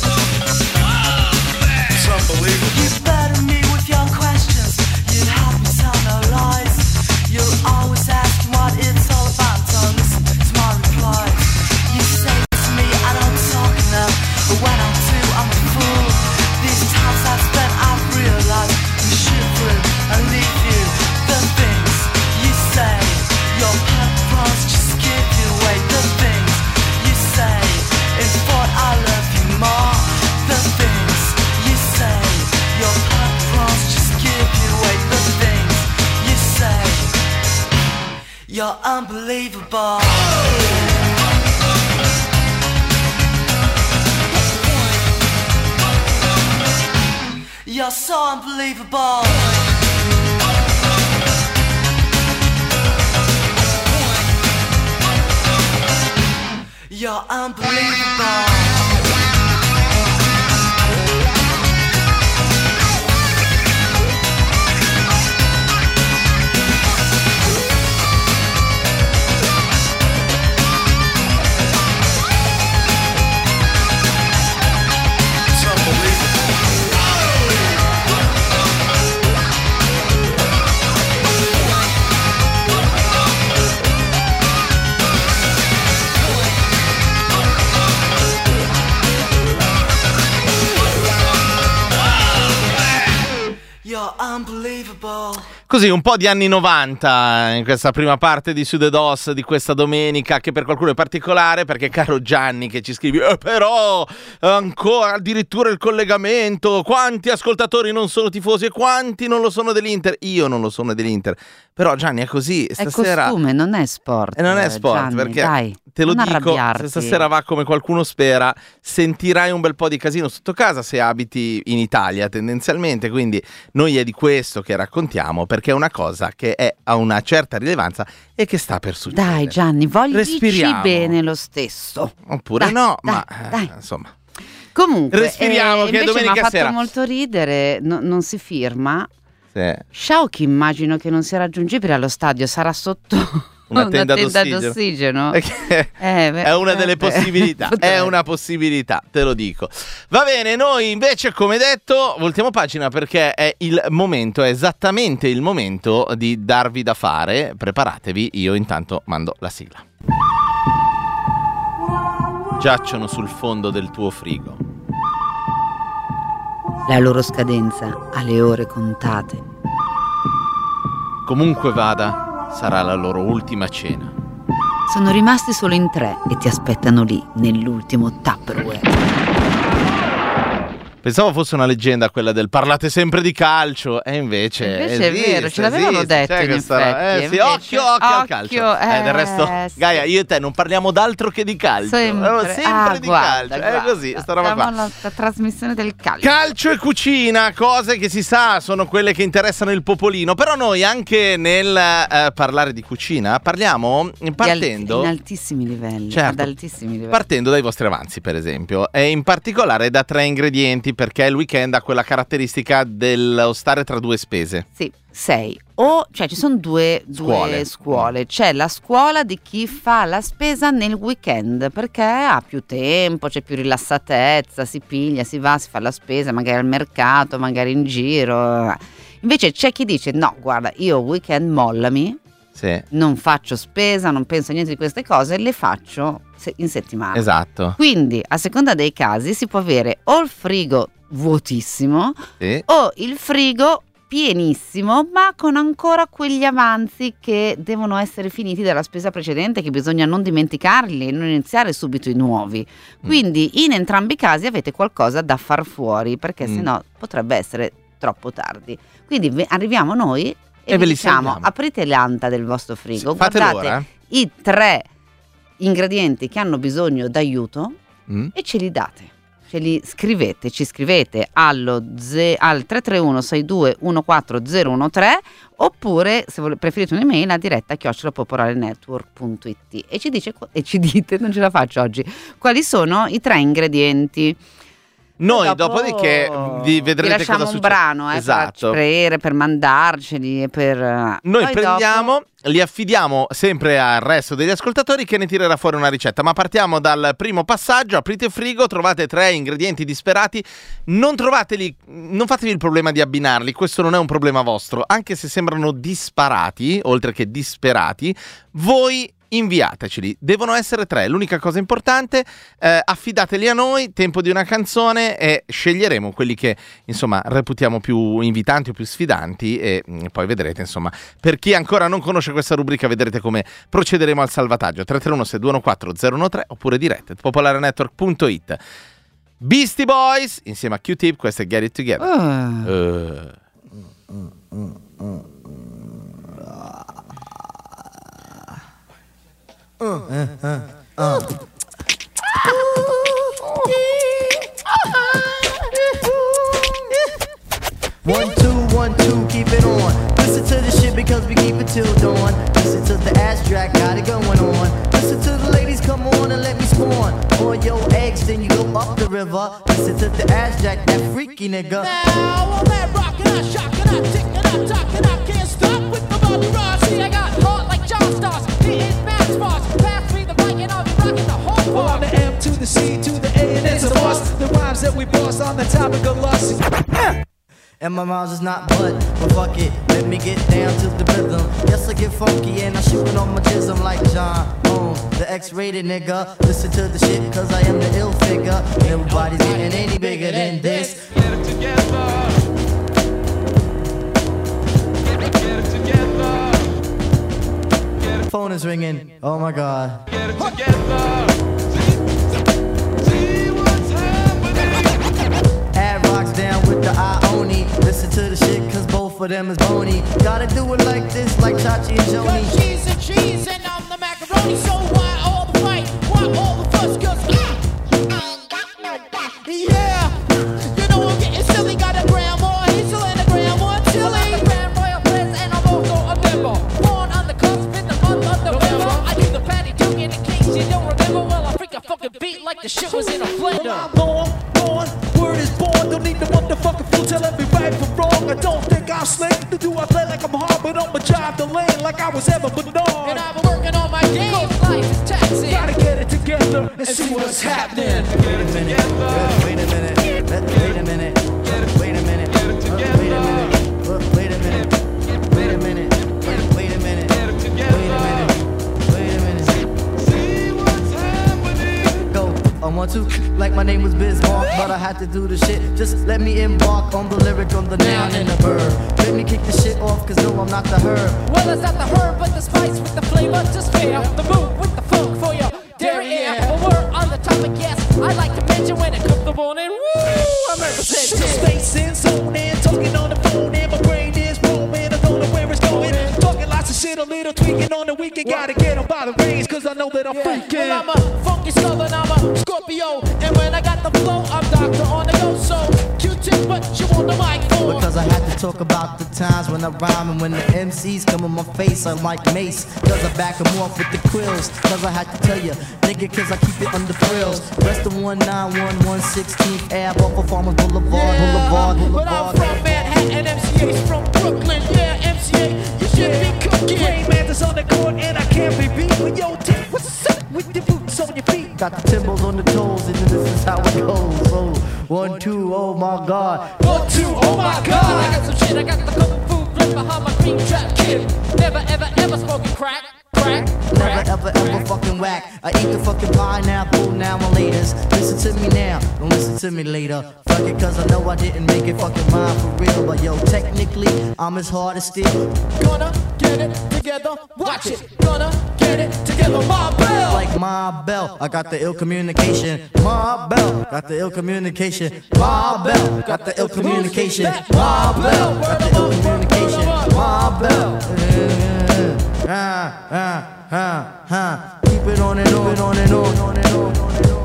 It's unbelievable. You burden me with your questions. You help me tell no lies. You're always asking what it's all about. Don't listen to my replies. You say to me I don't talk enough, but when I do I'm a fool. These times I've spent, I've realized you shoot through and leave you. The things you say, your purpose just give you away. The things you say, in thought I love you more. The things you say, your purpose just give you away. The things you say, you're unbelievable. You're so unbelievable. You're unbelievable. You're unbelievable. Così un po' di anni novanta in questa prima parte di Su The Dos di questa domenica, che per qualcuno è particolare perché, caro Gianni che ci scrivi, eh, però ancora addirittura il collegamento, quanti ascoltatori non sono tifosi e quanti non lo sono dell'Inter. Io non lo sono dell'Inter, però Gianni è così stasera. È costume, non è sport. E non è sport, Gianni, perché dai, te lo non dico, arrabbiarti. se stasera va come qualcuno spera, sentirai un bel po' di casino sotto casa se abiti in Italia tendenzialmente, quindi noi è di questo che raccontiamo, perché è una cosa che è, ha una certa rilevanza e che sta per succedere. Dai Gianni, voglio Respiriamo. bene lo stesso. Oppure Dai, no, dai, ma dai. eh, insomma. Comunque, Respiriamo, eh, che è invece domenica mi ha fatto sera. molto ridere, no- non si firma. Sì. Sciauchi immagino che non sia raggiungibile allo stadio, sarà sotto Una tenda d'ossigeno. d'ossigeno. Perché Eh, beh, è una delle eh, possibilità, è potrebbe. una possibilità, te lo dico. Va bene, noi invece, come detto, voltiamo pagina perché è il momento, è esattamente il momento di darvi da fare. Preparatevi, io intanto mando la sigla. Giacciono sul fondo del tuo frigo. La loro scadenza ha le ore contate. Comunque vada, sarà la loro ultima cena. Sono rimasti solo in tre e ti aspettano lì, nell'ultimo Tupperware. Pensavo fosse una leggenda quella del parlate sempre di calcio, e invece, Invece esiste, è vero, ce l'avevano esiste, detto c'è in questa roba. effetti, Eh, sì, invece- occhio, occhio al calcio. occhio, Eh, del resto, eh, sì. Gaia, io e te non parliamo d'altro che di calcio. Sempre, Allora, sempre Ah, di guarda, calcio. guarda, È così, sta roba siamo qua. alla alla trasmissione del calcio. Calcio e cucina, cose che si sa sono quelle che interessano il popolino. Però noi anche nel eh, parlare di cucina parliamo Di partendo alt- in altissimi livelli, Certo. ad altissimi livelli. Partendo dai vostri avanzi, per esempio, e in particolare da tre ingredienti, perché il weekend ha quella caratteristica dello stare tra due spese. Sì, sei. O, cioè, ci sono due, due Scuole. scuole. C'è la scuola di chi fa la spesa nel weekend perché ha più tempo, c'è più rilassatezza, si piglia, si va, si fa la spesa, magari al mercato, magari in giro. Invece c'è chi dice: no, guarda, io weekend mollami, Sì, non faccio spesa, non penso a niente di queste cose, le faccio se- in settimana. esatto. Quindi, a seconda dei casi, si può avere o il frigo vuotissimo Sì. o il frigo pienissimo, ma con ancora quegli avanzi che devono essere finiti dalla spesa precedente, che bisogna non dimenticarli e non iniziare subito i nuovi. Quindi in entrambi i casi avete qualcosa da far fuori, perché Mm. sennò potrebbe essere troppo tardi. Quindi ve- arriviamo noi e, E vi ve li diciamo: salviamo. aprite l'anta del vostro frigo, Sì, fatelo guardate ora. i tre ingredienti che hanno bisogno d'aiuto Mm. e ce li date. Ce li scrivete, ci scrivete allo ze- al tre tre uno sei due uno quattro zero uno tre, oppure se vole- preferite un'email a diretta chiocciola popolarenetwork punto it e ci dice qu- e ci dite, non ce la faccio oggi, quali sono i tre ingredienti. Noi Dopo dopodiché vi vedrete vi lasciamo cosa un succede. brano eh, Esatto. per, per, per mandarceli e per eh, Noi poi prendiamo, dopo- li affidiamo sempre al resto degli ascoltatori che ne tirerà fuori una ricetta. Ma partiamo dal primo passaggio: aprite il frigo, trovate tre ingredienti disperati, non trovateli, non fatevi il problema di abbinarli, questo non è un problema vostro, anche se sembrano disparati, oltre che disperati, voi inviateceli, devono essere tre, l'unica cosa importante, eh, affidateli a noi, tempo di una canzone e sceglieremo quelli che insomma reputiamo più invitanti o più sfidanti e mh, poi vedrete insomma, per chi ancora non conosce questa rubrica vedrete come procederemo al salvataggio. Tre tre uno sei due uno quattro zero uno tre oppure dirette popolarenetwork punto it. Beastie Boys insieme a Q-Tip, questo è Get It Together. Ah. Uh. One, two, one, two, keep it on. Listen to the shit because we keep it till dawn. Listen to the ass track, got it going on. Listen to the ladies, come on and let me spawn. On your eggs, then you go up the river. Listen to the ass jack, that freaky nigga. Now I'm that rockin', I'm shockin', I'm tickin', I'm talkin', I can't stop with the Bobby Ross. See, I got heart like John Stars, hitting mad spots. Pass me the mic and I'll be rockin' the whole Well, bar. I'm the M to the C to the A and it's a boss. The rhymes that we boss on the topic of lust. And my rhymes is not but, but fuck it, let me get down to the rhythm. Yes, I get funky and I shoot it on my jism like John Holmes, the X-rated nigga. Listen to the shit cause I am the ill figure. Nobody's getting any bigger than this. Get it together. is ringing. Oh my God. Get it together. See what's happening. Ad rocks down with the Ioni. Listen to the shit cause both of them is bony. Gotta do it like this, like Chachi and Joni. Cause cheese and cheese and I'm the macaroni. So why all the fight? Why all the fuss? Cause I, I ain't got no back. Yeah, you know I'm getting silly. Got a grandma Hazel and a grandma Chili. I'm the Grand Royal Prince and I'm also a member. Born on the cusp in the month of November. I do the Patty Duke in case you don't remember. Well, I freak a fucking beat like the shit was in a blender. I'm born, born, word is born. Don't need the motherfucking fool telling me right from wrong. I don't think I'm slick. To do I play like I'm hard, but I'ma drive the lane like I was ever Bernard. And I've been working on my game. Life is taxing. Gotta get it together and see what's happening. Get it together. Wait a minute. Wait a minute. Wait a minute. Get it together. Wait a minute. Wait a minute. Wait a minute. Wait a minute. Get it together. Wait a minute. Wait a minute. See what's happening. Go. I want to, like my name was Bismarck, but I had to do the shit. Just let me embark on the lyric, on the noun and the verb. Let me kick the shit off, cause no, I'm not the herb. Well, it's not the herb, but the spice with the flavor to spare. The move with the funk for your derriere. Well, we're on the topic, yes. I like to mention when it comes to morning. Woo! I'm representing. Space in, zone in, talking on the phone, and my brain is roaming. I don't know where it's going. Talking lots of shit, a little tweaking on the weekend. Gotta get 'em by the reins, cause I know that I'm freaking. Well, I'm a funky southern, I'm a Scorpio. And when I got the flow, I'm doctor on the go. So, Q-tip, but you want the mic for. Because I had to talk about the times when I rhyme and when the M Cs come in my face, I'm like Mace. Cause I back them off with the quills. Cause I had to tell you, nigga, cause I keep it under frills. Rest of one nine one one sixteenth Ave off of Farmers Boulevard, Boulevard, Boulevard. But I'm from Manhattan, M C A's from Brooklyn. Yeah, M C A, you should be cooking. Rain man is on the court and I can't be beat. But yo, Tip, what's up with the boots on your feet? Got the timbals on the toes, and this is how it goes. Oh, one, two, oh my God. One, two, oh my God. I got some shit, I got the kung fu grip behind my green trap kid. Never, ever, ever smoking crack, crack, Never crack. ever ever fucking whack. I eat the fucking pineapple now and laters. Listen to me now, don't listen to me later. Fuck it, cause I know I didn't make it fucking mine for real. But yo, technically, I'm as hard as steel. Gonna get it together, watch it. Gonna get it together, my bell. Like my bell, I got the ill communication. My bell, got the ill communication. My bell, got the ill communication. My bell, got the ill communication. My bell. Ah, ah, ah, ah. Keep it on and on, on and on, on and on, on and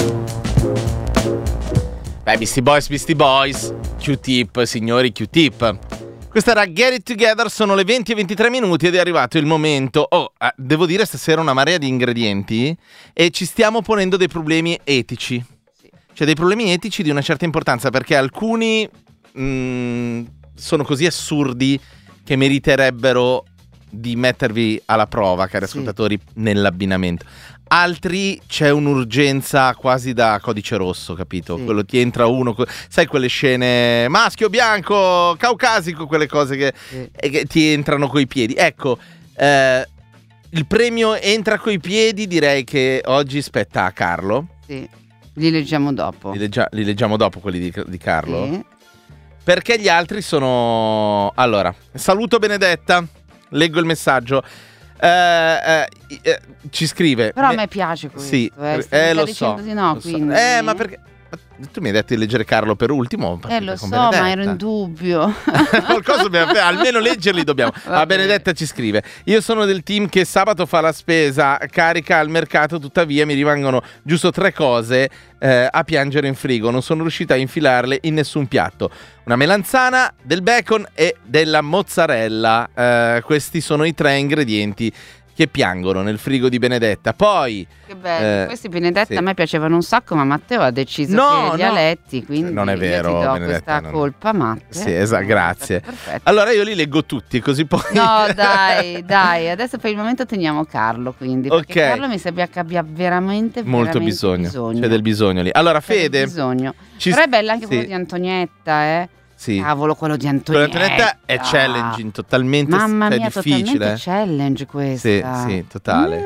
on. Beh, Beastie Boys, Beastie Boys, Q-tip, signori, Q-tip. Questa era Get It Together, sono le venti e ventitré minuti ed è arrivato il momento. Oh, eh, devo dire stasera una marea di ingredienti e ci stiamo ponendo dei problemi etici. Cioè dei problemi etici di una certa importanza, perché alcuni mh, sono così assurdi che meriterebbero di mettervi alla prova, cari Sì. ascoltatori, nell'abbinamento. Altri c'è un'urgenza quasi da codice rosso, capito? Sì. Quello ti entra uno, co- sai quelle scene maschio, bianco, caucasico, quelle cose che, Sì. e che ti entrano coi piedi. Ecco, eh, il premio entra coi piedi, direi che oggi spetta a Carlo. Sì. Li leggiamo dopo. Li, leggia- li leggiamo dopo quelli di, di Carlo. Sì. Perché gli altri sono... Allora, saluto Benedetta, leggo il messaggio. Eh, eh, eh, ci scrive... Però a me- me piace questo. Sì, eh, eh, mica lo dicendo so. di no, lo so. quindi. Eh, ma perché... ma tu mi hai detto di leggere Carlo per ultimo. Eh, partite lo con so, ma Benedetta. ero in dubbio. Qualcosa dobbiamo fare, almeno leggerli dobbiamo. Va La bene. Benedetta ci scrive: io sono del team che sabato fa la spesa, carica al mercato, tuttavia mi rimangono giusto tre cose eh, a piangere in frigo. Non sono riuscita a infilarle in nessun piatto. Una melanzana, del bacon e della mozzarella. Eh, questi sono i tre ingredienti che piangono nel frigo di Benedetta. Poi Che bello. Eh, Questi Benedetta sì. a me piacevano un sacco, ma Matteo ha deciso No, che li no. ha letti, quindi Non è vero, io ti do Benedetta, questa non- colpa, Matte. Sì, esatto, grazie. Perfetto. allora io li leggo tutti, così poi No, dai, dai, adesso per il momento teniamo Carlo, quindi, perché Ok. Carlo mi sembra che abbia veramente, molto veramente bisogno. bisogno. C'è del bisogno lì. Allora, C'è del Fede, bisogno. ci- Però è bello anche sì. quello di Antonietta, eh. sì. Cavolo, quello di Quello Antonietta. di Antonietta è challenging, totalmente Mamma cioè, mia, difficile. totalmente challenge questa. Sì, sì, totale.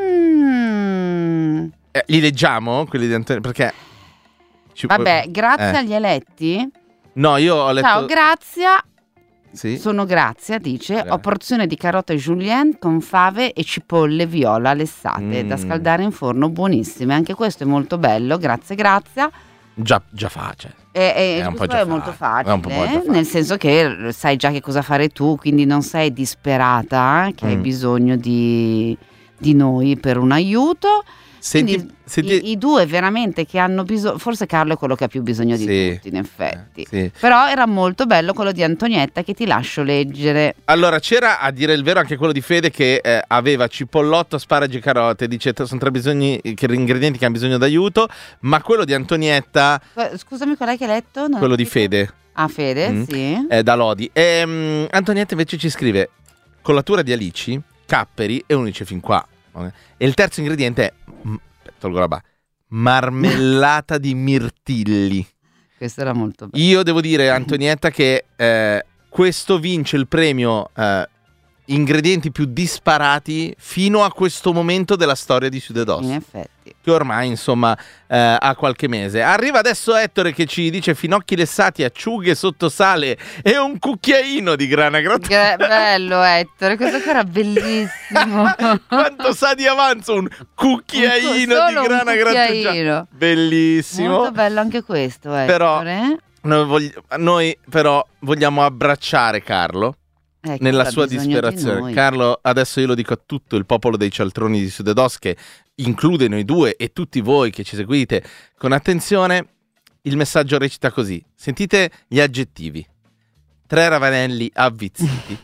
Mm. Eh, li leggiamo quelli di Antonio? Perché ci- Vabbè, grazie eh. agli eletti. No, io ho letto Ciao, Grazia. Sì. Sono Grazia, dice, Grazie. ho porzione di carote julienne con fave e cipolle viola lessate Mm. da scaldare in forno, buonissime. Anche questo è molto bello, grazie Grazia. Già, già facile. E, e È un po' questo già è molto facile, è un po' facile, molto facile. nel senso che sai già che cosa fare tu, quindi non sei disperata, che hai Mm. bisogno di, di noi per un aiuto. Senti, Quindi senti- i, i due veramente che hanno bisogno, forse Carlo è quello che ha più bisogno di Sì. tutti in effetti, Eh, sì. però era molto bello quello di Antonietta che ti lascio leggere. Allora, c'era a dire il vero anche quello di Fede che eh, aveva cipollotto, asparagi e carote. Dice t- sono tre bisogni, che, ingredienti che hanno bisogno d'aiuto. Ma quello di Antonietta, Eh, Scusami, qual è che hai letto? Non ho quello di capito. Fede, Ah, Fede, Mm. sì. eh, da Lodi. Ehm, Antonietta invece ci scrive collatura di alici, capperi e uno dice fin qua. E il terzo ingrediente è, mm, tolgo la ba, marmellata di mirtilli. Questo era molto bello. Io devo dire, Antonietta, che eh, questo vince il premio eh, ingredienti più disparati fino a questo momento della storia di Sudedos, In effetti. che ormai insomma eh, ha qualche mese. Arriva adesso Ettore che ci dice finocchi lessati, acciughe sotto sale e un cucchiaino di grana Che grattata. bello Ettore, questo qua era bellissimo. Quanto sa di avanzo un cucchiaino Solo di un grana cucchiaino. grattugiata. Bellissimo. Molto bello anche questo, Però- Ettore. Noi, vogli- noi però vogliamo abbracciare Carlo Ecco, nella ha sua bisogno di disperazione. noi. Carlo, adesso io lo dico a tutto il popolo dei cialtroni di Sudedos, che include noi due e tutti voi che ci seguite con attenzione. Il messaggio recita così: sentite gli aggettivi: tre ravanelli avvizziti,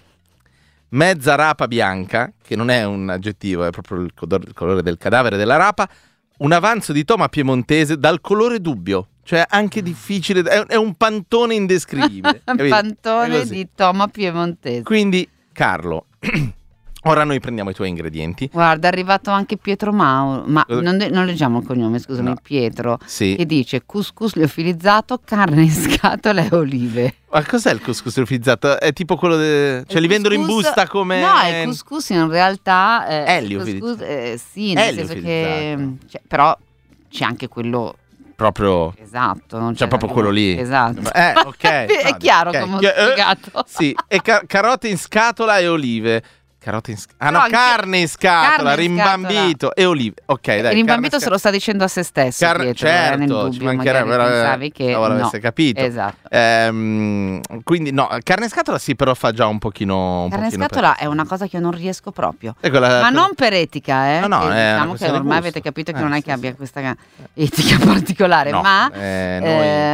mezza rapa bianca, che non è un aggettivo, è proprio il codor- il colore del cadavere della rapa, un avanzo di toma piemontese dal colore dubbio, cioè anche difficile, è, è un pantone indescrivibile. capito? È Pantone così. di Toma Piemontese. Quindi, Carlo, ora noi prendiamo i tuoi ingredienti. Guarda, è arrivato anche Pietro Mauro, ma Cosa- non, non leggiamo il cognome, scusami, No. Pietro, Sì. che dice couscous liofilizzato, carne in scatola e olive. Ma cos'è il couscous liofilizzato? È tipo quello de... cioè Il li vendono in couscous- busta come... No, il couscous in realtà eh, È il liofilizzato. couscous, eh, sì, È nel senso che liofilizzato. cioè, però c'è anche quello Proprio... esatto, non Cioè c'è proprio quello lì. Esatto. Eh, ok. È No, chiaro ok. come ho Chi- eh, spiegato. Sì, e ca- carote in scatola e olive. Carote in scatola. Ah no, No, anche- carne in scatola, carne in rimbambito e olive. Ok, dai. Il carne rimbambito in se lo sta dicendo a se stesso, Carne- Pietro, eh, certo, nel ci dubbio, mancherebbe, magari però, pensavi che cavolo, no. avesse capito. Esatto. Ehm, quindi no, carne in scatola sì, però fa già un pochino... Un Carne in pochino scatola è una cosa che io non riesco proprio. per- è quella- Ma quella- non per etica, eh? No, no, che è una diciamo che questione di ormai gusto. avete capito che Eh, non è sì, che abbia sì. questa etica particolare, No, ma eh, noi-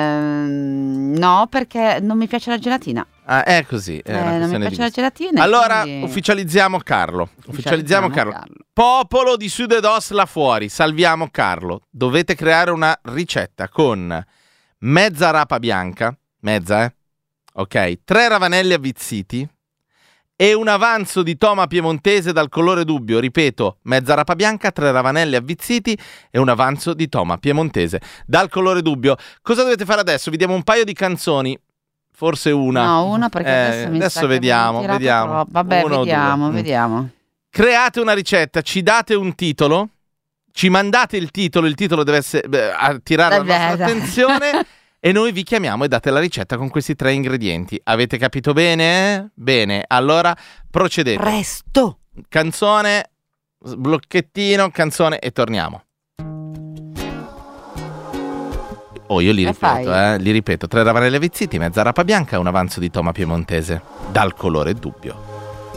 ehm, no, perché non mi piace la gelatina. Ah, è così, è Eh, una non mi questione piace di la gusto. gelatina. e Allora, quindi- ufficializziamo Carlo. Ufficializziamo Carlo. Carlo. Popolo di Sudedos là fuori, salviamo Carlo. Dovete creare una ricetta con mezza rapa bianca, mezza eh, ok, tre ravanelli avvizziti e un avanzo di toma piemontese dal colore dubbio. Ripeto, mezza rapa bianca, tre ravanelli avvizziti e un avanzo di toma piemontese dal colore dubbio. Cosa dovete fare adesso? Vi diamo un paio di canzoni. Forse una. No, una perché Eh, adesso mi adesso sa che vediamo, abbiamo tirato vediamo. troppo. Vabbè, Uno o vediamo, due. Mm. vediamo. Create una ricetta, ci date un titolo, ci mandate il titolo, il titolo deve essere, beh, attirare la Vabbè, nostra dai. attenzione e noi vi chiamiamo e date la ricetta con questi tre ingredienti. Avete capito bene? Bene, allora procedete. Presto! Canzone, blocchettino, canzone e torniamo. Oh, io li Che ripeto, fai? eh, li ripeto. Tre ravanelli avvizziti, mezza rapa bianca, un avanzo di toma piemontese, dal colore dubbio.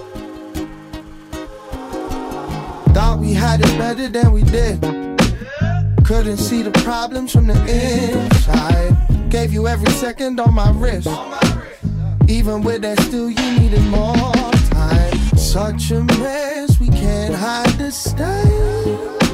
Thought we had it better than we did. Couldn't see the problems from the inside. Gave you every second on my wrist. Even with that, still you needed more time. Such a mess, we can't hide the stain.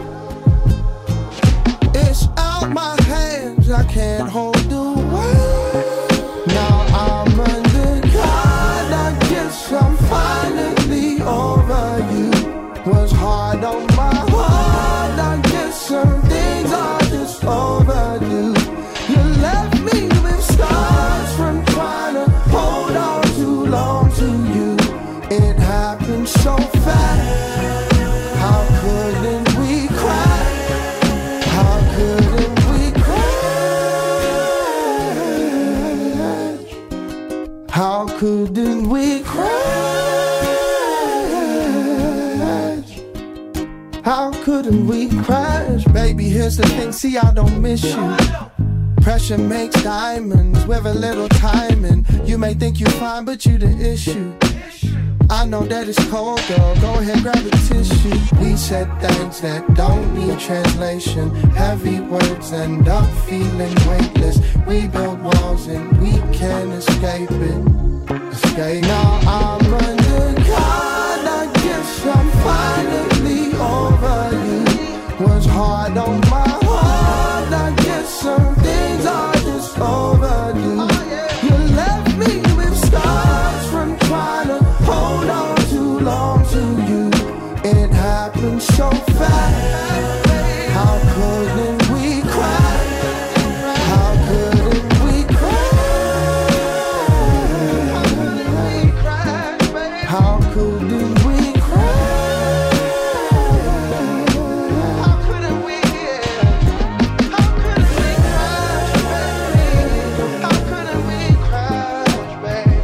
It's out my hands, I can't hold the weight. Now I'm under God, I guess I'm finally over you. Was hard on my heart, I guess some things are just overdue. You left me with scars from trying to hold on too long to you. It happened so fast, how couldn't we cry? How couldn't we cry? How couldn't we we crash? How couldn't we crash? Baby, here's the thing, see I don't miss you. Pressure makes diamonds with a little timing. You may think you're fine, but you the issue. I know that it's cold, girl, go ahead, grab a tissue. We said things that don't need translation. Heavy words end up feeling weightless. We build walls and we can't escape it. Escape. Now I'm under God, I guess I'm finally over you. Was hard on my heart, I guess some things are just overdue. You left me with scars from trying to hold on too long to you. It happened so fast. How couldn't we cry? How couldn't we cry? How couldn't we cry? How couldn't we? How couldn't we cry, baby? How couldn't we cry, baby?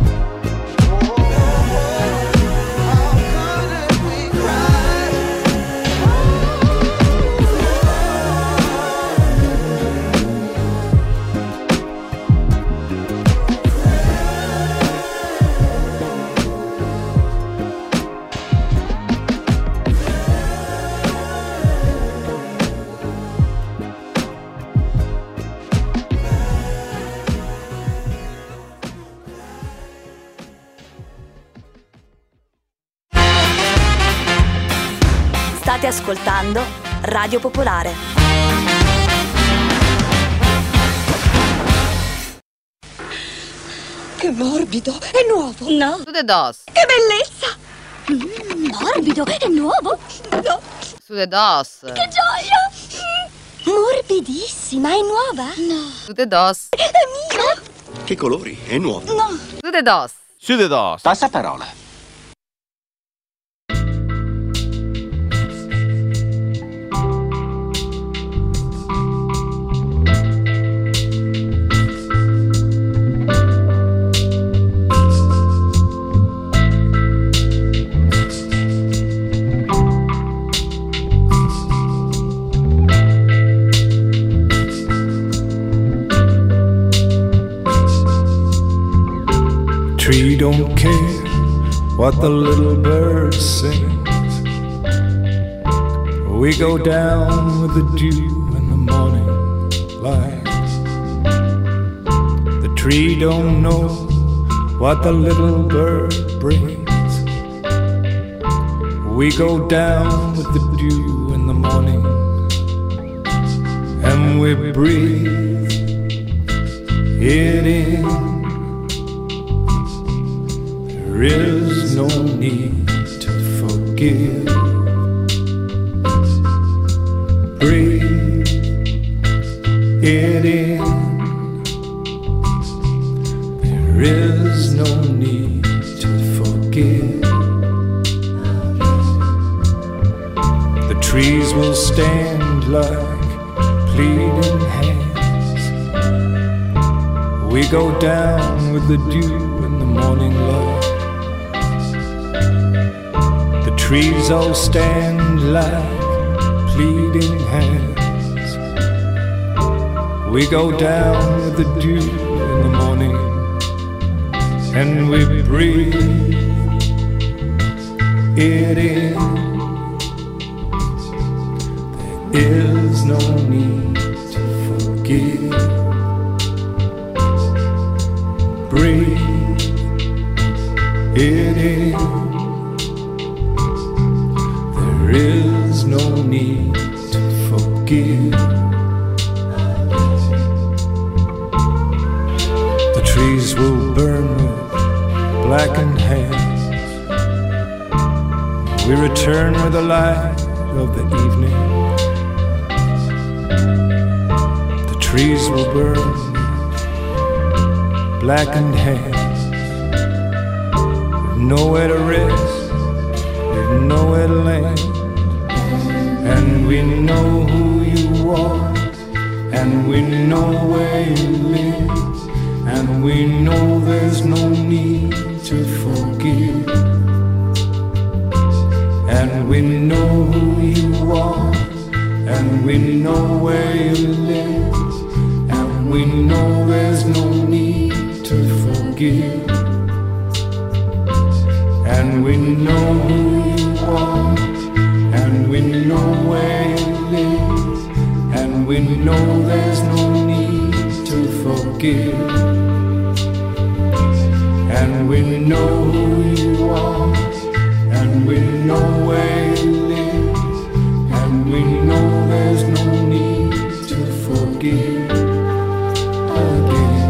State ascoltando Radio Popolare. Che morbido, è nuovo. No. Su the dos. Che bellezza. Mm, morbido, è nuovo. No. Su the dos. Che gioia. Mm, morbidissima, è nuova. No. Su the dos. È mia. Che colori, è nuovo. No. Su the dos. Su the dos. Passaparola. Tree don't care what the little bird sings. We go down with the dew in the morning light. The tree don't know what the little bird brings. We go down with the dew in the morning, and we breathe it in. There is no need to forgive. Breathe it in. There is no need to forgive. The trees will stand like pleading hands. We go down with the dew in the morning light. The trees all stand like pleading hands. We go down with the dew in the morning, and we breathe it in. There is no need to forgive. Breathe it in. There is no need to forgive. The trees will burn with blackened hands. We return with the light of the evening. The trees will burn with blackened hands. We've nowhere to rest, we've nowhere to land. And we know who you are, and we know where you live, and we know there's no need to forgive. And we know who you are, and we know where you live, and we know there's no need to forgive. And we know who you are, and we know where you live, and we know there's no need to forgive. And we know who you are, and we know where you live, and we know there's no need to forgive again.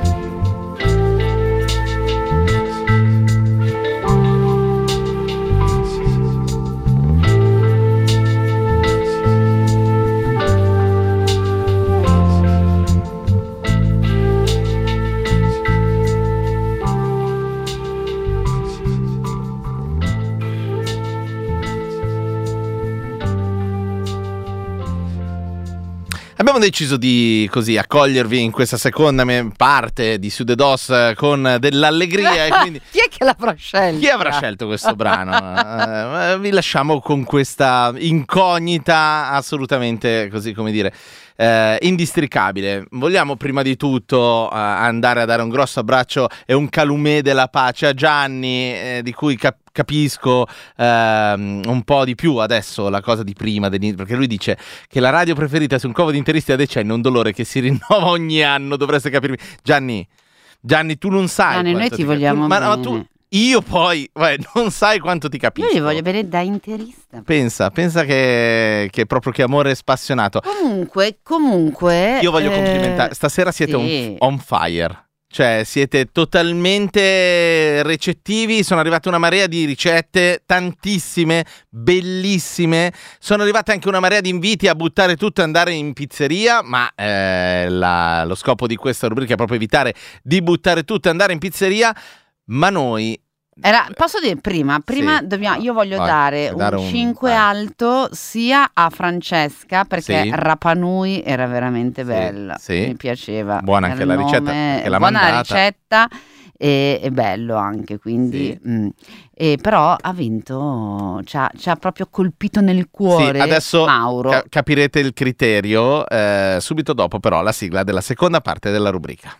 Abbiamo deciso di così accogliervi in questa seconda me- parte di Su The Dos con dell'allegria e quindi Chi è che l'avrà scelto? chi avrà scelto questo brano? Eh, vi lasciamo con questa incognita assolutamente così, come dire, eh, indistricabile. Vogliamo prima di tutto eh, andare a dare un grosso abbraccio e un calumè della pace a Gianni, eh, di cui cap- capisco ehm, un po' di più adesso la cosa di prima, perché lui dice che la radio preferita su un covo di interisti da decenni è un dolore che si rinnova ogni anno. Dovreste capirmi. Gianni, Gianni, tu non sai Gianni, noi quanto ti cap- vogliamo tu, ma, bene. ma tu, io poi beh, non sai quanto ti capisco. Io li voglio bene da interista. Pensa, pensa che, che proprio che amore spassionato. Comunque, comunque Io voglio eh, complimentare. Stasera siete sì. on, on fire. Cioè, siete totalmente recettivi. Sono arrivate una marea di ricette, tantissime, bellissime. Sono arrivate anche una marea di inviti a buttare tutto e andare in pizzeria. Ma eh, la- lo scopo di questa rubrica è proprio evitare di buttare tutto e andare in pizzeria. Ma noi. Era, posso dire prima, prima Sì. dobbiamo, io voglio Vai, dare puoi dare un un- cinque vai. alto sia a Francesca perché Sì. Rapanui era veramente Sì, bella, sì. mi piaceva. Buona Era anche il la ricetta, nome- perché l'ha buona la mandata. ricetta e, e bello anche, quindi Sì. mm. E però ha vinto, ci ha, ci ha proprio colpito nel cuore Sì, adesso Mauro. ca- capirete il criterio eh, subito dopo, però, la sigla della seconda parte della rubrica.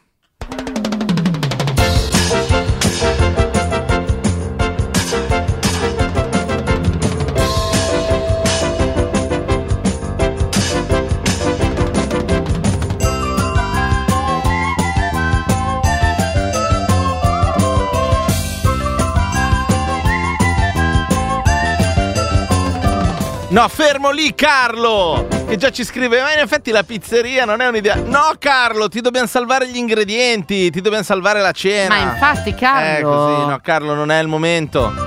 No, fermo lì Carlo, che già ci scrive, ma in effetti la pizzeria non è un'idea. No Carlo, ti dobbiamo salvare gli ingredienti, ti dobbiamo salvare la cena. Ma infatti Carlo, Eh, così, no Carlo, non è il momento.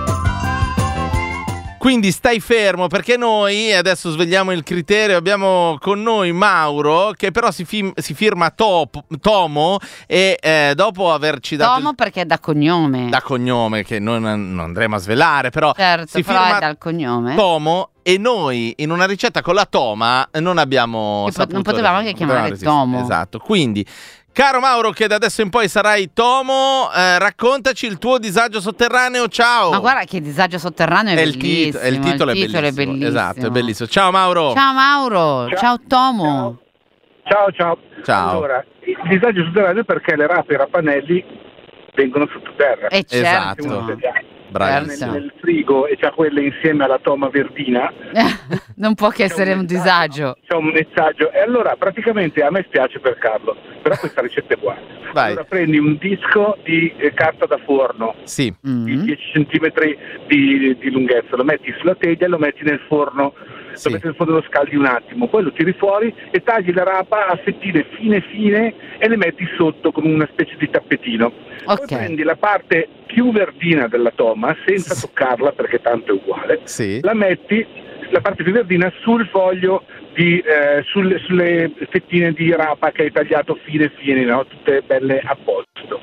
Quindi stai fermo, perché noi adesso svegliamo il criterio. Abbiamo con noi Mauro, che però si, fi- si firma Top- Tomo e eh, dopo averci dato Tomo il- perché è da cognome. da cognome, che noi non non andremo a svelare, però certo, si però firma è dal cognome. Tomo, e noi in una ricetta con la Toma non abbiamo Che po- saputo non potevamo resistere, anche chiamare non potevamo Tomo. resistere. Esatto, quindi caro Mauro, che da adesso in poi sarai Tomo, eh, raccontaci il tuo disagio sotterraneo. Ciao. Ma guarda che disagio sotterraneo è, È il bellissimo. titolo, è il titolo, è, bellissimo. bellissimo. Esatto, è bellissimo. Ciao Mauro. Ciao Mauro, ciao, Ciao. Tomo. Ciao, ciao. Ciao. Allora, il disagio sotterraneo è perché le rape e i rapanelli vengono sottoterra. Eh, certo. Esatto. Nel, Bravissimo. nel frigo e c'ha quelle insieme alla toma verdina. Non può che essere un disagio. C'è un messaggio. E allora praticamente a me spiace per Carlo, però questa ricetta è buona. Vai. Allora prendi un disco di eh, carta da forno Sì. di Mm. dieci centimetri di, di lunghezza, lo metti sulla teglia e lo metti nel forno. Sì. Lo metti nel forno, lo scaldi un attimo, poi lo tiri fuori e tagli la rapa a fettine fine fine e le metti sotto come una specie di tappetino. Ok. Poi prendi la parte più verdina della toma senza toccarla perché tanto è uguale, Sì. la metti, la parte più verdina, sul foglio di, eh, sulle, sulle fettine di rapa che hai tagliato fine fine, no? Tutte belle a posto.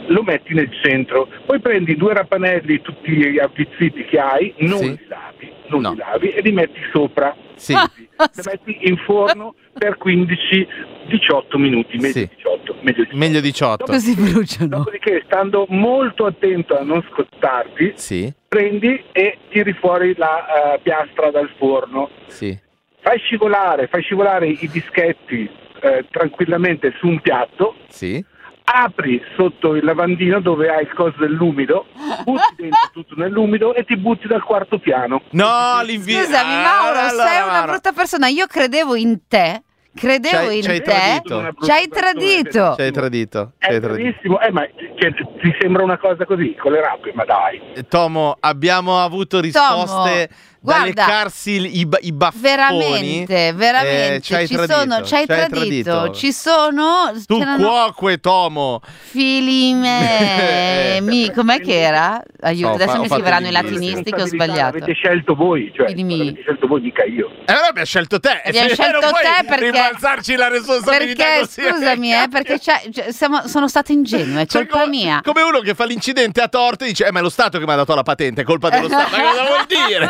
lo metti nel centro, poi prendi due rapanelli tutti avvizziti che hai, non Sì. li lavi, non No. li lavi e li metti sopra. Sì. Li metti in forno per quindici diciotto minuti, meglio Sì. diciotto, meglio diciotto. Meglio diciotto. Così bruciano. Dopodiché, stando molto attento a non scottarti, Sì, prendi e tiri fuori la eh, piastra dal forno. sì. Fai scivolare, fai scivolare i dischetti eh, tranquillamente su un piatto, Sì. apri sotto il lavandino dove hai il coso dell'umido, butti dentro tutto nell'umido e ti butti dal quarto piano. No, l'invito. Scusami Mauro, sei una brutta persona. Io credevo in te. Credevo C'hai- in c'hai te. tradito. Ci hai tradito. Ci hai tradito. È ci hai tradito. bravissimo, eh, ma cioè, ti sembra una cosa così con le rape, ma dai. Tomo, abbiamo avuto risposte da guarda, leccarsi i, i, i baffoni. Veramente, veramente. Eh, ci hai ci tradito, sono, ci hai ci hai tradito. tradito. Ci sono. Tu c'erano cuoque, Tomo. fili me, mi, com'è che era? Aiuto, No, adesso fa- ho mi fatto scriveranno i l'inglese. latinisti che ho Responsabilità sbagliato. L'avete scelto voi, cioè Fili mi. l'avete scelto voi, mica io. E allora abbiamo scelto te. Abbiamo Se scelto non puoi te perché- rimbalzarci la responsabilità Perché, così. scusami, eh, perché c'è- cioè, siamo- sono stata ingenua, è Cioè, colpa come, mia. come uno che fa l'incidente a torto e dice: Eh, ma è lo Stato che mi ha dato la patente, è colpa dello Stato. Ma cosa vuol dire?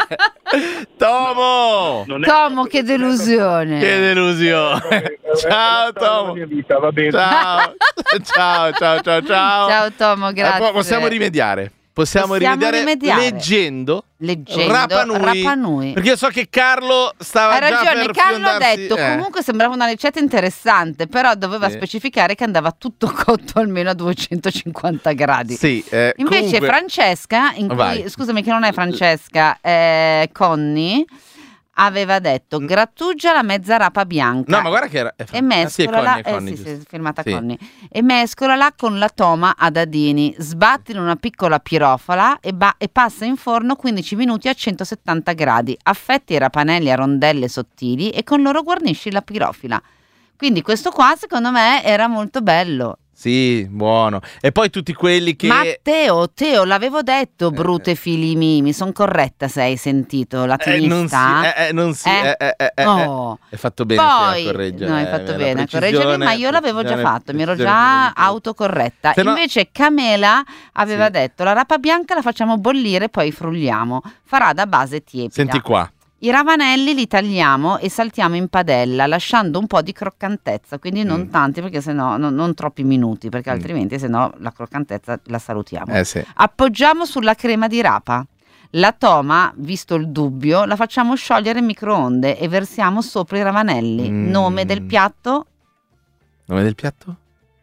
Tomo! Non è Tomo, che delusione. Che delusione. Ciao, la Tomo. mia vita, va bene. Ciao. ciao, ciao, ciao, ciao. Ciao Tomo, Eh, grazie. po- possiamo rimediare. Possiamo, Possiamo rimediare, rimediare. leggendo, Leggendo Rapa Nui, Rapa Nui. perché io so che Carlo stava Hai già ragione, per Carlo ha fiondarsi- detto eh. comunque sembrava una ricetta interessante, però doveva Sì. specificare che andava tutto cotto almeno a duecentocinquanta gradi. Sì, eh, Invece comunque- Francesca, in cui, Vai. scusami che non è Francesca, è Conny, aveva detto grattugia la mezza rapa bianca. No, ma guarda che era è E fan- ah, sì, è mescolala, Conny, è Conny, eh, sì, giusto. sì, firmata Sì. Conny. E mescolala con la toma a dadini, sbatti in una piccola pirofala e, ba- e passa in forno quindici minuti a centosettanta gradi. Affetti i rapanelli a rondelle sottili e con loro guarnisci la pirofila. Quindi questo qua secondo me era molto bello. Sì, buono. E poi tutti quelli che Matteo, Teo, l'avevo detto, brute fili mi, mi son corretta se hai sentito la eh, non si, tenista. eh, eh, non si Eh? eh, eh, eh, Oh. eh, è fatto bene Poi, a correggere. no, hai eh, fatto la bene a precisione- correggermi, ma io l'avevo già precisione- fatto, mi ero precisione già preventiva. autocorretta. Se no- Invece Camela aveva Sì. detto la rapa bianca la facciamo bollire, poi frulliamo, farà da base tiepida. Senti qua. I ravanelli li tagliamo e saltiamo in padella, lasciando un po' di croccantezza, quindi non Mm. tanti, perché sennò non, non troppi minuti, perché Mm. altrimenti sennò la croccantezza la salutiamo. Eh sì. Appoggiamo sulla crema di rapa. La toma, visto il dubbio, la facciamo sciogliere in microonde e versiamo sopra i ravanelli. Mm. Nome del piatto? Nome del piatto?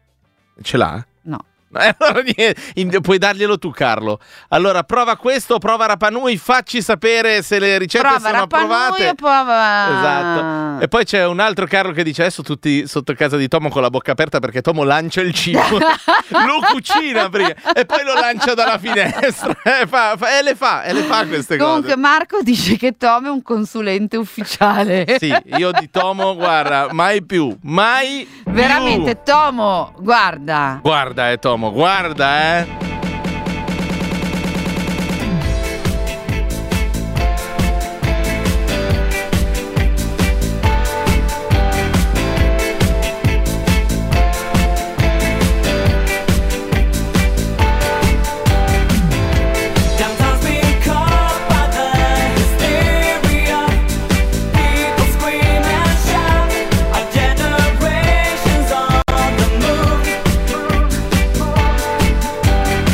Ce l'ha? No. Eh, allora, niente, in- puoi darglielo tu, Carlo. Allora, prova questo, prova Rapa Nui, facci sapere se le ricette Prova sono Rapa Nui approvate. o prova... Esatto. E poi c'è un altro Carlo che dice adesso tutti sotto casa di Tomo con la bocca aperta perché Tomo lancia il cibo. Lo cucina prima e poi lo lancia dalla finestra. E, fa, fa- e le fa, e le fa queste Comunque cose. Marco dice che Tom è un consulente ufficiale. Sì, io di Tomo, guarda, mai più, mai più. Veramente, Tomo, guarda. Guarda, eh, Tomo, guarda, eh. Downtown's being caught by the hysteria. People scream and shout. Our generation's on the move.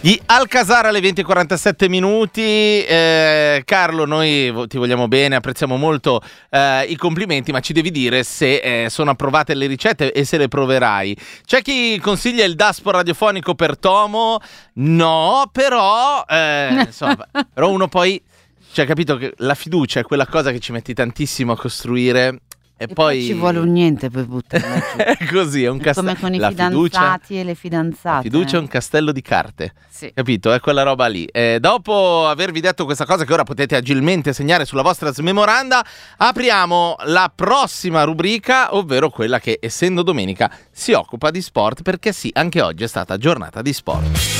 di Alcazar alle venti e quarantasette minuti. eh, Carlo, noi vo- ti vogliamo bene, apprezziamo molto eh, i complimenti, ma ci devi dire se eh, sono approvate le ricette e se le proverai. C'è chi consiglia il daspo radiofonico per Tomo, no, però eh, insomma, però uno poi, cioè, capito che la fiducia è quella cosa che ci metti tantissimo a costruire. E, E poi... poi ci vuole un niente per buttarla giù. È così, è un È castello. come con i La fidanzati fiducia, e le fidanzate. la fiducia è un castello di carte. Sì. Capito? È quella roba lì. Eh, dopo avervi detto questa cosa che ora potete agilmente segnare sulla vostra smemoranda, apriamo la prossima rubrica, ovvero quella che, essendo domenica, si occupa di sport, perché sì, anche oggi è stata giornata di sport.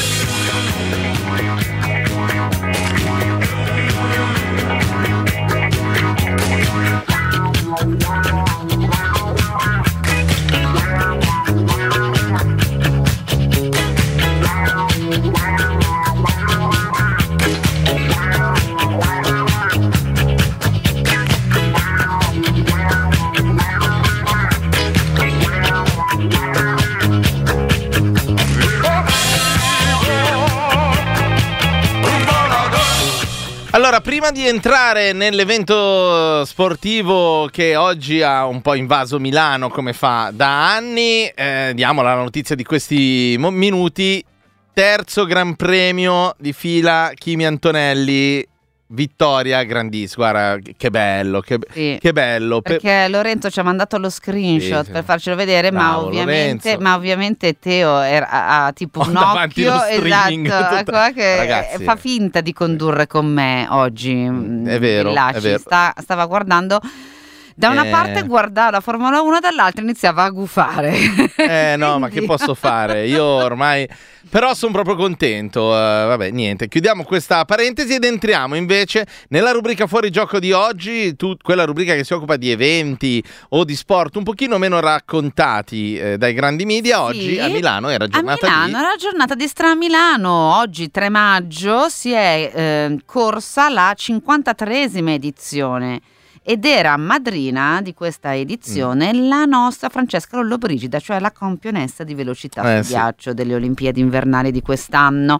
Allora, prima di entrare nell'evento sportivo che oggi ha un po' invaso Milano come fa da anni, eh, diamo la notizia di questi mo- minuti. Terzo Gran Premio di fila, Kimi Antonelli, vittoria grandissima. Guarda che bello, che, Sì. che bello. Per- Perché Lorenzo ci ha mandato lo screenshot Sì, sì. per farcelo vedere, ma Bravo, ovviamente, Lorenzo. ma ovviamente Teo era- ha, ha tipo Ho un davanti occhio, lo streaming, esatto, tutta- qua che Ragazzi. fa finta di condurre con me oggi. mm, è vero, Villacci. è vero. Sta- stava guardando. Da una Eh. parte guardava la Formula uno, dall'altra iniziava a gufare. Eh no, ma che posso fare? Io ormai... Però sono proprio contento. Uh, vabbè, niente. Chiudiamo questa parentesi ed entriamo invece nella rubrica Fuori Gioco di oggi, tu, quella rubrica che si occupa di eventi o di sport un pochino meno raccontati eh, dai grandi media. Oggi a Milano era giornata A Milano di... era la giornata di Stra Milano. Oggi tre maggio si è eh, corsa la cinquantatreesima edizione. Ed era madrina di questa edizione Mm. la nostra Francesca Lollobrigida, cioè la campionessa di velocità Eh, su sì. ghiaccio delle Olimpiadi invernali di quest'anno.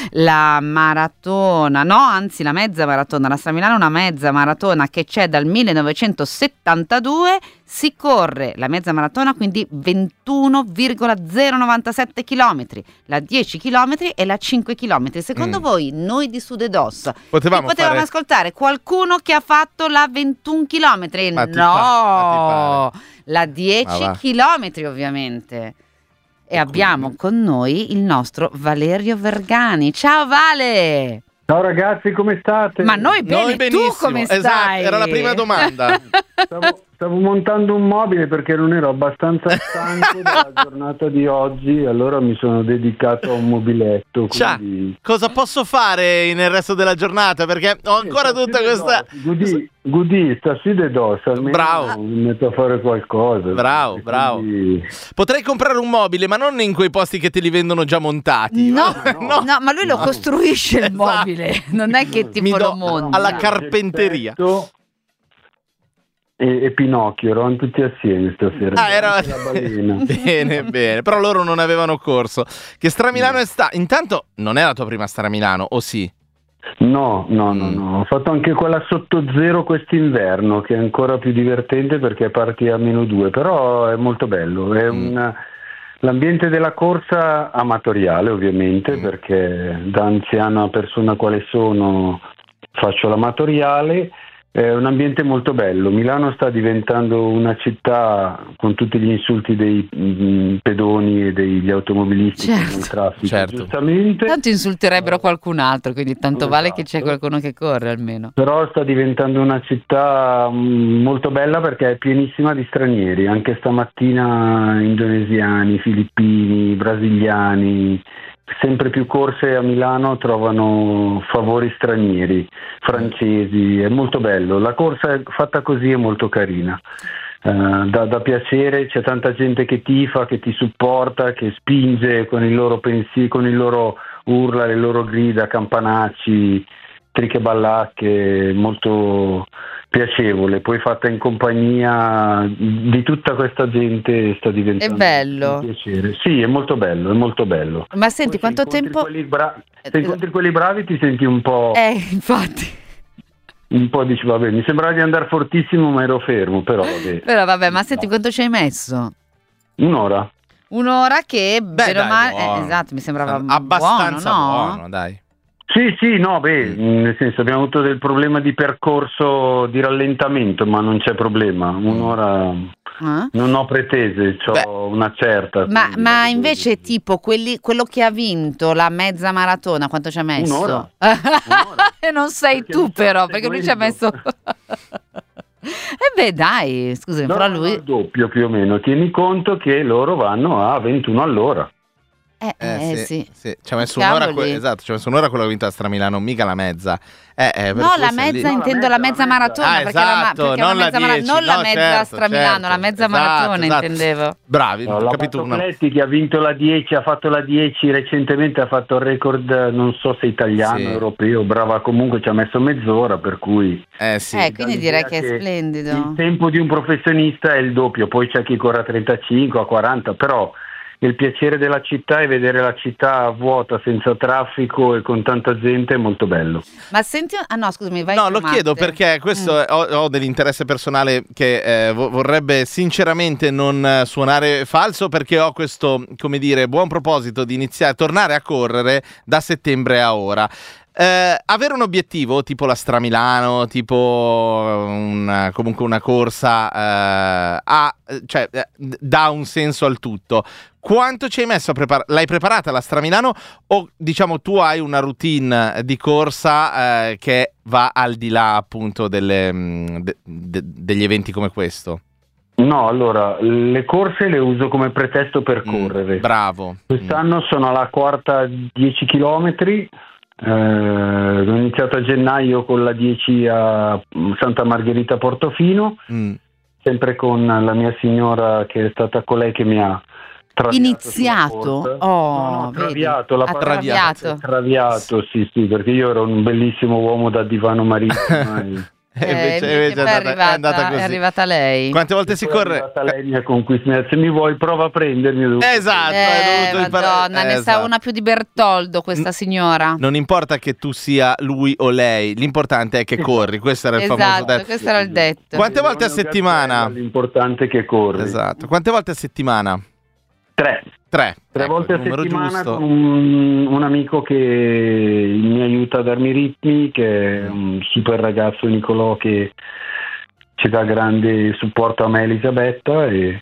La maratona, no, anzi la mezza maratona, la Stra Milano è una mezza maratona che c'è dal millenovecentosettantadue, si corre la mezza maratona, quindi ventuno virgola zero novantasette chilometri, la dieci chilometri e la cinque chilometri. Secondo Mm. voi, noi di Sudedos, Potevamo potevamo fare- ascoltare qualcuno che ha fatto la ventuno chilometri? Ma ti No, pa- ma ti la dieci Ma va. chilometri ovviamente. E abbiamo con noi il nostro Valerio Vergani. Ciao Vale! Ciao ragazzi, come state? Ma noi bene, Noi tu benissimo. come Esatto, stai? era la prima domanda. Stavo, stavo montando un mobile perché non ero abbastanza stanco dalla giornata di oggi, allora mi sono dedicato a un mobiletto. Ciao. Quindi... Cosa posso fare nel resto della giornata? Perché ho ancora tutta questa... Gudi, Gudi, sta su de dos, almeno Bravo. mi metto a fare qualcosa. Bravo, E bravo. quindi- Potrei comprare un mobile, ma non in quei posti che te li vendono già montati. No, no, ma lui lo No. costruisce il Esatto. mobile, non è che tipo Mi do lo monta. alla carpenteria. E, e Pinocchio, eravamo tutti assieme stasera. Ah, era... Anche la balena. bene, bene. Però loro non avevano corso. Che Stra Milano è sta... Intanto non è la tua prima Stra Milano, o sì? No, no, no, Mm. no, ho fatto anche quella sotto zero quest'inverno che è ancora più divertente perché parti a meno due, però è molto bello, è Mm. un, l'ambiente della corsa amatoriale ovviamente Mm. perché da anziana persona quale sono faccio l'amatoriale, è un ambiente molto bello. Milano sta diventando una città con tutti gli insulti dei mm, pedoni e degli automobilisti Certo. nel traffico, Certo. giustamente. Tanto insulterebbero qualcun altro, quindi tanto vale che c'è Esatto. qualcuno che corre almeno. Però sta diventando una città mm, molto bella perché è pienissima di stranieri, anche stamattina indonesiani, filippini, brasiliani, sempre più corse a Milano trovano favori stranieri, francesi, è molto bello, la corsa è fatta così è molto carina. Eh, da, da piacere, c'è tanta gente che tifa, che ti supporta, che spinge con il loro pensiero, con il loro urla, le loro grida, campanacci. triche ballacche, molto piacevole, poi fatta in compagnia di tutta questa gente sta diventando È bello. un piacere. Sì, è molto bello, è molto bello. Ma senti, Poi quanto se incontri tempo... quelli bra- se incontri quelli bravi ti senti un po'... Eh, infatti. Un po' dici, vabbè, mi sembrava di andare fortissimo ma ero fermo, però vabbè. Però vabbè, ma senti, quanto ci hai messo? Un'ora. Un'ora che, bene o dai, male... buono. eh, esatto, mi sembrava Abbastanza buono, no? buono, dai. Sì, sì, no, beh, nel senso abbiamo avuto del problema di percorso di rallentamento, ma non c'è problema, un'ora Eh? non ho pretese, ho una certa. Ma, quindi- ma invece tipo quelli, quello che ha vinto la mezza maratona, quanto ci ha messo? Un'ora. E non sei Perché tu mi sta però, perché lui ci ha messo... seguendo. E beh dai, scusami, No, però no, lui... il doppio più o meno, tieni conto che loro vanno a ventuno all'ora. Eh, Eh, eh, sì, sì. sì. Ci ha messo un'ora, Cavoli. que- esatto, ci ha messo un'ora quello che ha vinto a Stramilano, mica la mezza. Eh, eh, per No, cui la sei lì- mezza, intendo la mezza maratona, Ah, perché, la, ma- esatto, perché non la la mezza mara- dieci, non la no, mezza certo, Stramilano, certo. la mezza Esatto, maratona esatto. intendevo. Bravi, No, ho la capito una. Bartocletti che ha vinto la dieci, ha fatto la dieci recentemente, ha fatto il record, non so se italiano, Sì. europeo, brava comunque, ci ha messo mezz'ora, per cui Eh sì. Eh, quindi direi che è che splendido. il tempo di un professionista è il doppio, poi c'è chi corre a trentacinque, a quaranta, però il piacere della città è vedere la città vuota, senza traffico e con tanta gente, è molto bello. Ma senti, ah no, scusami, vai No, tu, lo chiedo Matte. perché questo è- ho, ho dell'interesse personale che eh, vo- vorrebbe sinceramente non eh, suonare falso, perché ho questo, come dire, buon proposito di iniziare a tornare a correre da settembre a ora. Eh, avere un obiettivo tipo la Stramilano, tipo una, comunque una corsa, eh, ha, cioè, eh, d- dà un senso al tutto. Quanto ci hai messo a preparare? L'hai preparata la Stramilano o diciamo tu hai una routine di corsa eh, che va al di là appunto delle, mh, de- de- degli eventi come questo? No, allora, le corse le uso come pretesto per correre. Bravo. Quest'anno sono alla quarta dieci chilometri, eh, ho iniziato a gennaio con la dieci a Santa Margherita Portofino, Mm. sempre con la mia signora che è stata colei che mi ha traviato Iniziato? sulla corsa. Oh, No, no, vedi? traviato, la Ha parola traviato. traviato, sì, sì, perché io ero un bellissimo uomo da divano marittimo. e- E Eh, invece- invece invece poi è è andata- arrivata, è andata è così. arrivata lei. Quante volte si Poi è corre? arrivata lei mi ha conquistato. Se mi vuoi prova a prendermi. ho dovuto- Esatto, hai Eh, dovuto imparare- Madonna, eh, ne sa esatto. una più di Bertoldo questa signora. Non importa che tu sia lui o lei, l'importante è che corri, questo era il famoso Esatto, detto. questo era il detto. Quante volte a settimana? L'importante è che corri. Esatto. Quante volte a settimana? Tre. Tre. Tre Ecco, volte a il numero settimana giusto. con un, un amico che mi aiuta a darmi i ritmi, che è un super ragazzo, Nicolò, che ci dà grande supporto a me e Elisabetta, e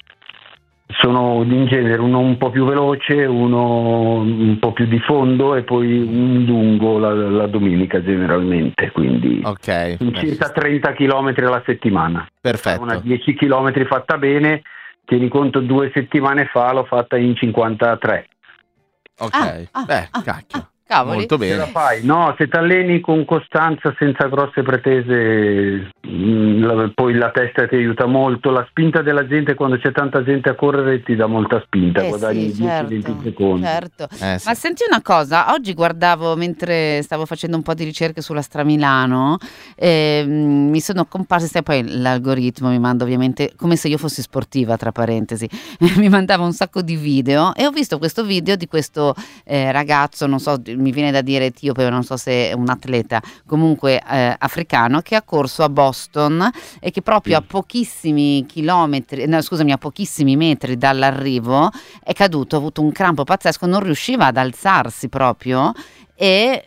sono in genere uno un po' più veloce, uno un po' più di fondo e poi un lungo la, la domenica generalmente, quindi Ok. sono circa trenta chilometri alla settimana. Perfetto. Una dieci chilometri fatta bene, tieni conto due settimane fa l'ho fatta in cinquantatré. Ok. Ah, ah, Beh, ah, cacchio. Cavoli. Molto Ce la bene. fai? No, se ti alleni con costanza, senza grosse pretese, mh, la- poi la testa ti aiuta molto. La spinta della gente, quando c'è tanta gente a correre, ti dà molta spinta, Eh guadagni sì, dieci venti certo, secondi. certo. Eh, sì. Ma senti una cosa, oggi guardavo mentre stavo facendo un po' di ricerche sulla Stramilano, ehm, mi sono comparse, sai, poi l'algoritmo mi manda ovviamente, come se io fossi sportiva, tra parentesi, mi mandava un sacco di video e ho visto questo video di questo eh, ragazzo, non so, mi viene da dire etiope, non so se è un atleta, comunque eh, africano, che ha corso a Boston e che proprio a pochissimi chilometri, no, scusami, a pochissimi metri dall'arrivo è caduto, ha avuto un crampo pazzesco, non riusciva ad alzarsi proprio. E,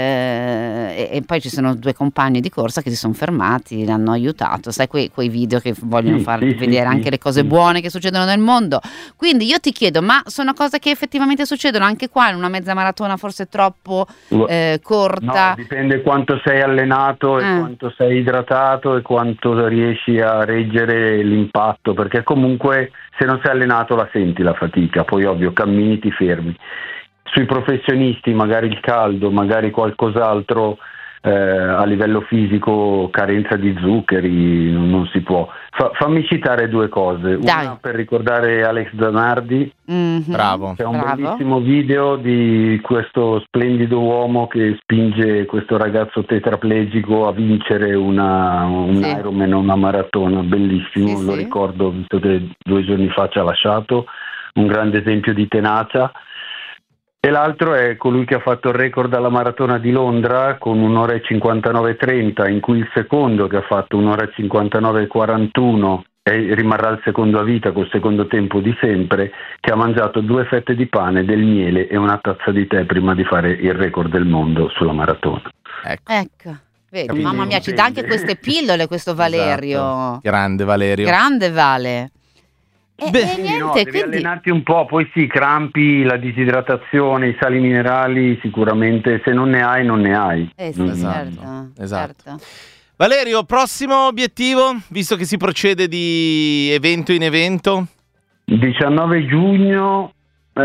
eh, e- e poi ci sono due compagni di corsa che si sono fermati, l'hanno aiutato, sai quei, quei video che vogliono Sì, far sì, vedere sì, anche sì, le cose sì. buone che succedono nel mondo. Quindi io ti chiedo, ma sono cose che effettivamente succedono anche qua in una mezza maratona forse troppo eh, corta? No, dipende quanto sei allenato e Eh. quanto sei idratato e quanto riesci a reggere l'impatto, perché comunque se non sei allenato la senti la fatica, poi ovvio cammini, ti fermi. Sui professionisti magari il caldo, magari qualcos'altro, eh, a livello fisico, carenza di zuccheri, non, non si può. Fa- fammi citare due cose. Dai. Una per ricordare Alex Zanardi. Mhm. Bravo. C'è un Bravo. bellissimo video di questo splendido uomo che spinge questo ragazzo tetraplegico a vincere una, un Sì. Ironman, una maratona. Bellissimo, Sì, lo sì. ricordo visto che due giorni fa ci ha lasciato. Un grande esempio di tenacia. E l'altro è colui che ha fatto il record alla maratona di Londra con un'ora e cinquantanove e trenta, in cui il secondo che ha fatto un'ora e cinquantanove e quarantuno e rimarrà il secondo a vita col secondo tempo di sempre, che ha mangiato due fette di pane, del miele e una tazza di tè prima di fare il record del mondo sulla maratona. Ecco. Ecco, vedi, Capito? mamma mia, ci dà anche queste pillole questo Valerio. Esatto. Grande Valerio. Grande Vale. E, Beh, e Sì, no, niente, devi quindi allenarti un po', poi sì, crampi, la disidratazione, i sali minerali, sicuramente se non ne hai non ne hai. eh sì, Mm. Esatto, certo, esatto. certo. Valerio, prossimo obiettivo, visto che si procede di evento in evento? diciannove giugno eh,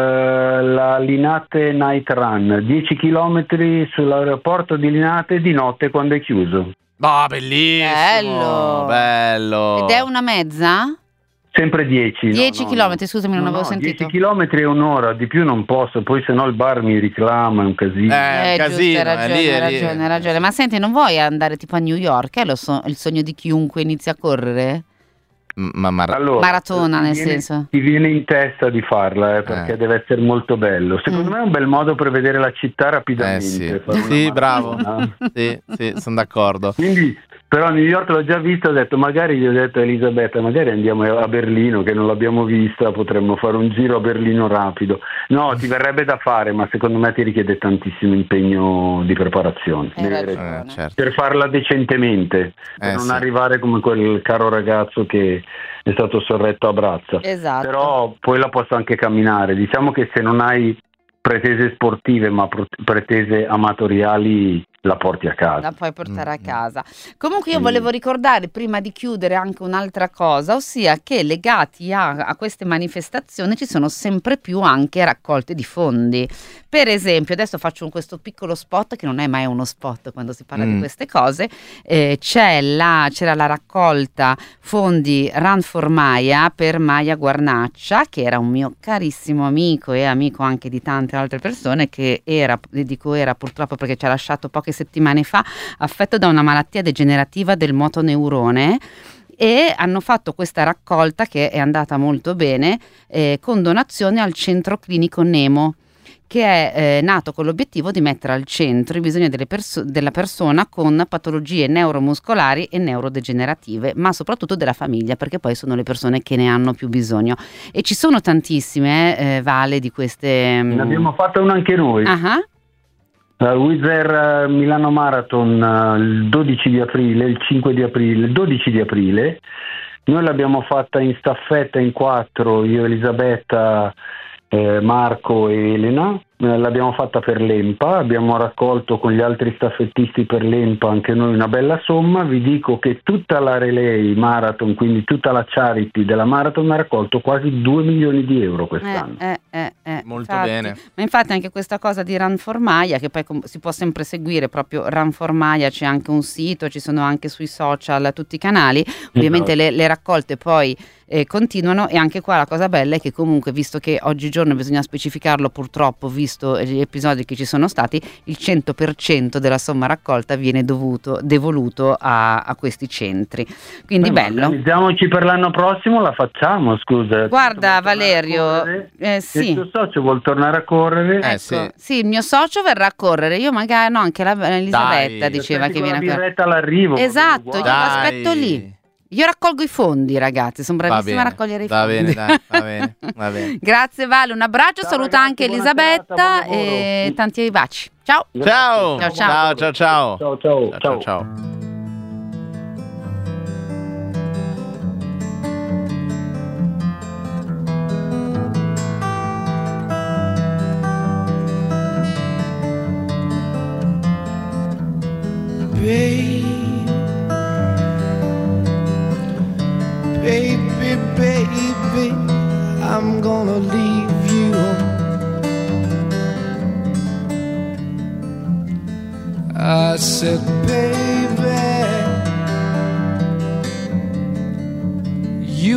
la Linate Night Run, dieci chilometri sull'aeroporto di Linate di notte quando è chiuso. Ah, bellissimo. Bello. Bello. Ed è una mezza? Sempre dieci. no, dieci no, chilometri, no. scusami, non No, avevo no, sentito. dieci chilometri è un'ora, di più non posso, poi se no il bar mi reclama, è un casino. Eh, Eh, un giusto, casino, hai ragione, è lì, è hai lì. ragione, hai ragione. Ma senti, non vuoi andare tipo a New York? È lo so- il sogno di chiunque inizia a correre? M- Ma Mara- Allora, Maratona, ti nel viene- senso. Ti viene in testa di farla, eh, perché Eh. deve essere molto bello. Secondo Mm. me è un bel modo per vedere la città Eh rapidamente. sì, fare una sì, bravo. maratona. Sì, sì, sono d'accordo. Quindi, però a New York l'ho già vista, ho detto magari gli ho detto a Elisabetta, magari andiamo a Berlino che non l'abbiamo vista, potremmo fare un giro a Berlino rapido. No, ti verrebbe da fare, ma secondo me ti richiede tantissimo impegno di preparazione. Hai Deve- ragione. Eh, certo. per farla decentemente, per Eh, non sì. arrivare come quel caro ragazzo che è stato sorretto a braccia. Esatto. Però poi la posso anche camminare. Diciamo che se non hai pretese sportive ma pro- pretese amatoriali la porti a casa. La puoi portare a Mm. casa. Comunque io Mm. volevo ricordare prima di chiudere anche un'altra cosa, ossia che legati a, a queste manifestazioni ci sono sempre più anche raccolte di fondi. Per esempio, adesso faccio un- questo piccolo spot che non è mai uno spot quando si parla Mm. di queste cose. Eh, c'è la, c'era la raccolta fondi Run for Maya per Maya Guarnaccia, che era un mio carissimo amico e amico anche di tante altre persone, che era, dico era purtroppo perché ci ha lasciato poche settimane fa, affetto da una malattia degenerativa del motoneurone, e hanno fatto questa raccolta che è andata molto bene, eh, con donazione al centro clinico Nemo, che è eh, nato con l'obiettivo di mettere al centro i bisogni delle perso- della persona con patologie neuromuscolari e neurodegenerative, ma soprattutto della famiglia, perché poi sono le persone che ne hanno più bisogno. E ci sono tantissime, eh, Vale, di queste... mm, Ne abbiamo fatto una anche noi. ah, La Wizz Air Milano Marathon eh, il dodici di aprile, il cinque di aprile, il dodici di aprile. Noi l'abbiamo fatta in staffetta in quattro, io, Elisabetta, eh, Marco e Elena. Eh, l'abbiamo fatta per l'Empa, abbiamo raccolto con gli altri staffettisti per l'Empa anche noi una bella somma. Vi dico che tutta la Relay Marathon, quindi tutta la charity della Marathon, ha raccolto quasi due milioni di euro quest'anno. Eh, eh, eh, Molto infatti. bene. Ma infatti anche questa cosa di Run for Maya, che poi com- si può sempre seguire, proprio Run for Maya, c'è anche un sito, ci sono anche sui social tutti i canali, ovviamente Esatto. le, le raccolte poi eh, continuano, e anche qua la cosa bella è che comunque, visto che oggigiorno bisogna specificarlo purtroppo, visto gli episodi che ci sono stati, il cento per cento della somma raccolta viene dovuto, devoluto a, a questi centri, quindi Eh, ma bello. Organizziamoci per l'anno prossimo, la facciamo, scusa. Guarda Vuol tornare a Valerio, correre? eh, sì. Il tuo socio vuol tornare a correre? Eh, Ecco, sì. sì, il mio socio verrà a correre, io magari no, anche la, Elisabetta Dai. diceva Aspetti che con viene a la correre. birretta all'arrivo. va bene Esatto, io uguale. Dai. l'aspetto lì. Io raccolgo i fondi, ragazzi, sono Va bravissima a bene, raccogliere i va fondi. bene, dai, va bene, va bene. Grazie Vale, un abbraccio, Ciao, saluta ragazzi, anche buona Elisabetta serata, buon lavoro. e tanti baci. Ciao. Ciao, Ciao, ciao. ciao, ciao, ciao. Ciao, ciao, Ciao, ciao. ciao. Babe, baby, baby, I'm gonna leave you. I said, baby,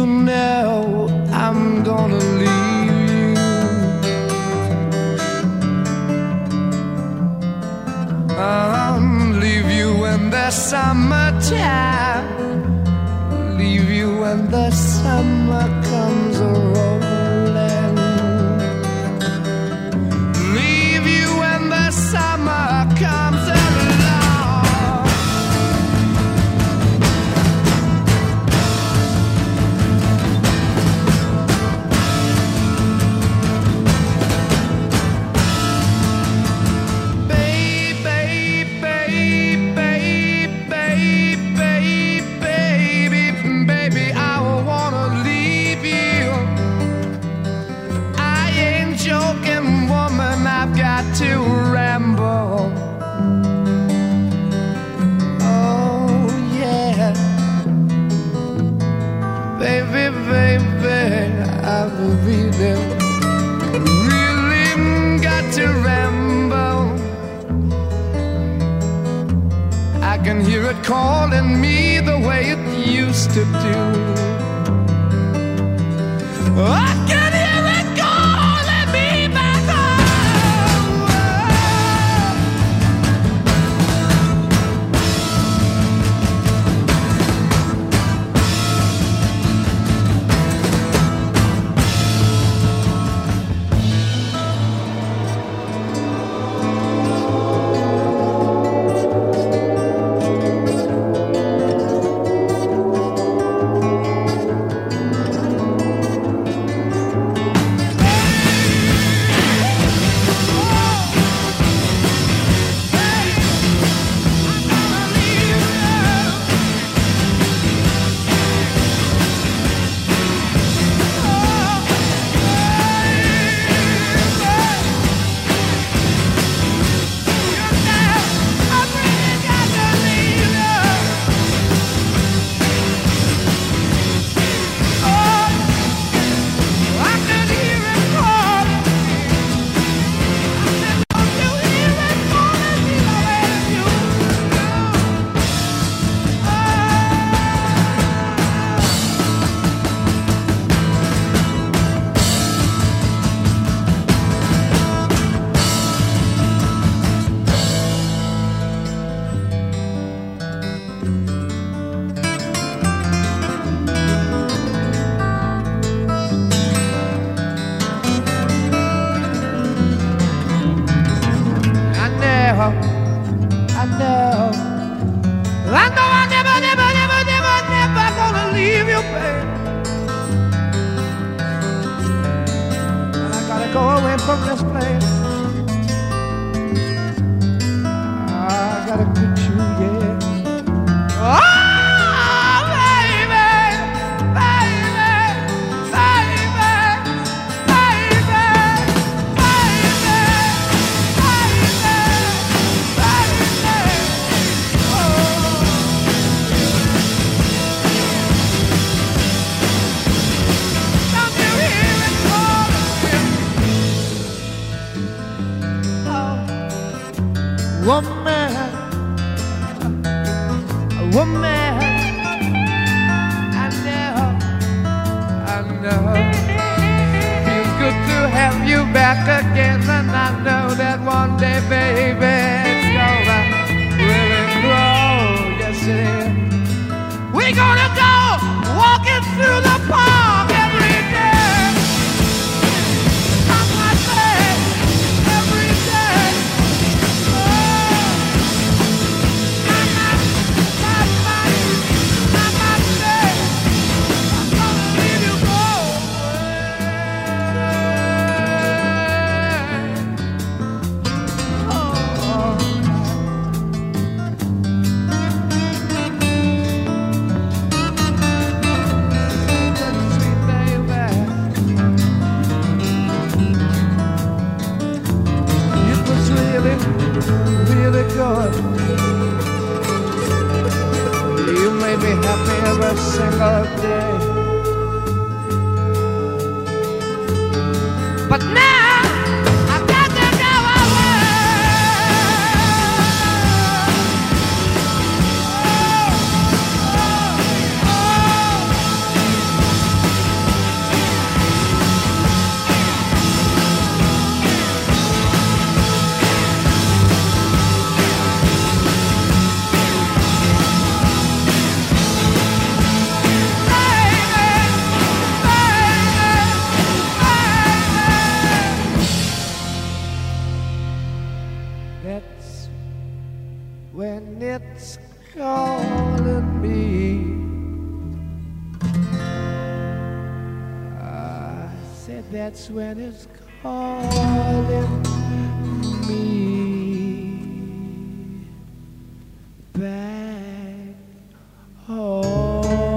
you know I'm gonna leave you. I'll leave you when the summertime, leave you when the summer comes a-rolling, leave you when the summer comes along. To ramble, oh yeah, baby, baby, I will be there. Really got to ramble. I can hear it calling me the way it used to do. I can hear it calling me back home. Woman, woman, I know, I know. Feels good to have you back again, and I know that one day, baby, it's gonna really grow. Yes, it is. We're gonna go walking through the park every day. I might say every day. Really good. You made me happy every single day. But now I've got to go away. that's when it's calling me back home.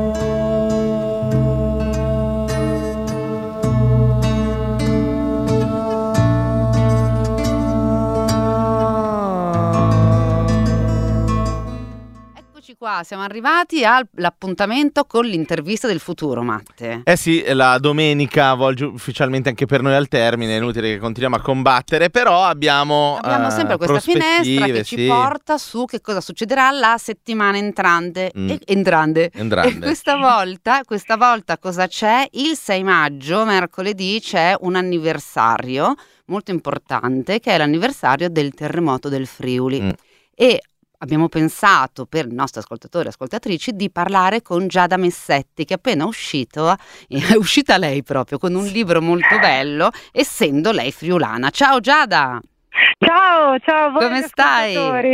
Qua siamo arrivati all'appuntamento con l'intervista del futuro, Matte. Eh sì, la domenica volge ufficialmente anche per noi al termine, è inutile che continuiamo a combattere, però abbiamo Abbiamo eh, sempre questa finestra che ci sì. porta su che cosa succederà la settimana entrante. Mm. E, entrante. Entrante. E questa volta, questa volta cosa c'è? Il sei maggio, mercoledì, c'è un anniversario molto importante che è l'anniversario del terremoto del Friuli. Mm. E abbiamo pensato per i nostri ascoltatori e ascoltatrici di parlare con Giada Messetti, che è appena uscito, è uscita lei proprio con un libro molto bello, essendo lei friulana. Ciao Giada! Ciao, ciao, voi come stai?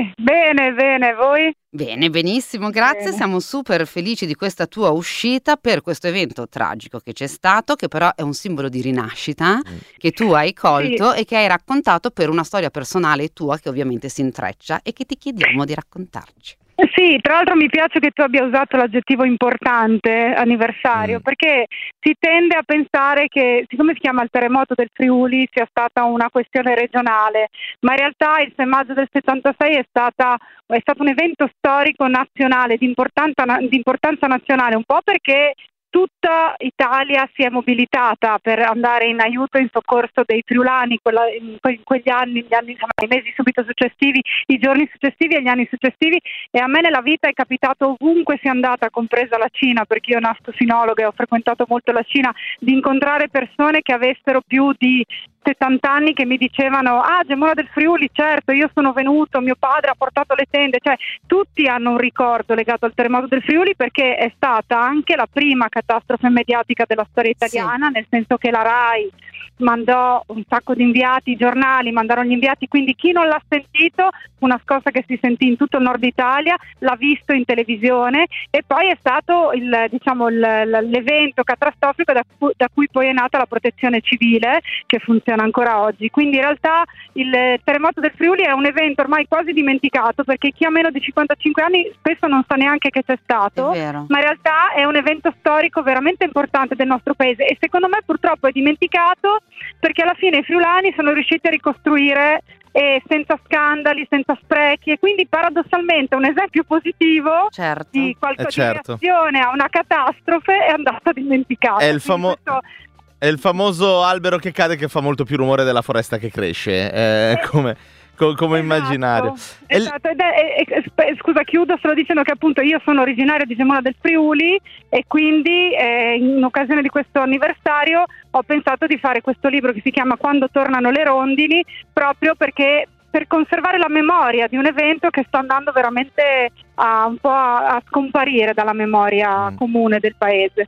Bene, bene, voi? Bene, benissimo, grazie. Bene. Siamo super felici di questa tua uscita per questo evento tragico che c'è stato, che però è un simbolo di rinascita mm. che tu hai colto sì. e che hai raccontato per una storia personale tua che ovviamente si intreccia e che ti chiediamo di raccontarci. Sì, tra l'altro mi piace che tu abbia usato l'aggettivo importante, anniversario, mm. perché si tende a pensare che, siccome si chiama il terremoto del Friuli, sia stata una questione regionale, ma in realtà il sei maggio del settantasei è, stata, è stato un evento storico nazionale, di importanza, di importanza nazionale, un po' perché tutta Italia si è mobilitata per andare in aiuto e in soccorso dei friulani quella, in, que- in quegli anni, gli anni, insomma, i mesi subito successivi, i giorni successivi e gli anni successivi, e a me nella vita è capitato ovunque sia andata, compresa la Cina, perché io sono sinologa e ho frequentato molto la Cina, di incontrare persone che avessero più di settanta anni che mi dicevano: ah, Gemona del Friuli, certo, io sono venuto, mio padre ha portato le tende, cioè tutti hanno un ricordo legato al terremoto del Friuli, perché è stata anche la prima catastrofe mediatica della storia italiana, sì. nel senso che la RAI mandò un sacco di inviati, i giornali mandarono gli inviati, quindi chi non l'ha sentito, una scossa che si sentì in tutto il nord Italia, l'ha visto in televisione, e poi è stato il, diciamo, il, l'evento catastrofico da, da cui poi è nata la protezione civile, che funziona ancora oggi. Quindi in realtà il terremoto del Friuli è un evento ormai quasi dimenticato, perché chi ha meno di cinquantacinque anni spesso non sa neanche che c'è stato, ma in realtà è un evento storico veramente importante del nostro paese, e secondo me purtroppo è dimenticato perché alla fine i friulani sono riusciti a ricostruire e senza scandali, senza sprechi, e quindi paradossalmente un esempio positivo certo. di qualcosa eh certo. di reazione a una catastrofe è andato dimenticato. È il, famo- questo... è il famoso albero che cade, che fa molto più rumore della foresta che cresce, eh, eh. come... come esatto, immaginario. Esatto. Ed è, è, è, scusa, chiudo solo dicendo che appunto io sono originaria di Gemona del Friuli, e quindi eh, in occasione di questo anniversario ho pensato di fare questo libro che si chiama Quando tornano le rondini, proprio perché per conservare la memoria di un evento che sta andando veramente a, un po' a, a scomparire dalla memoria mm. comune del paese.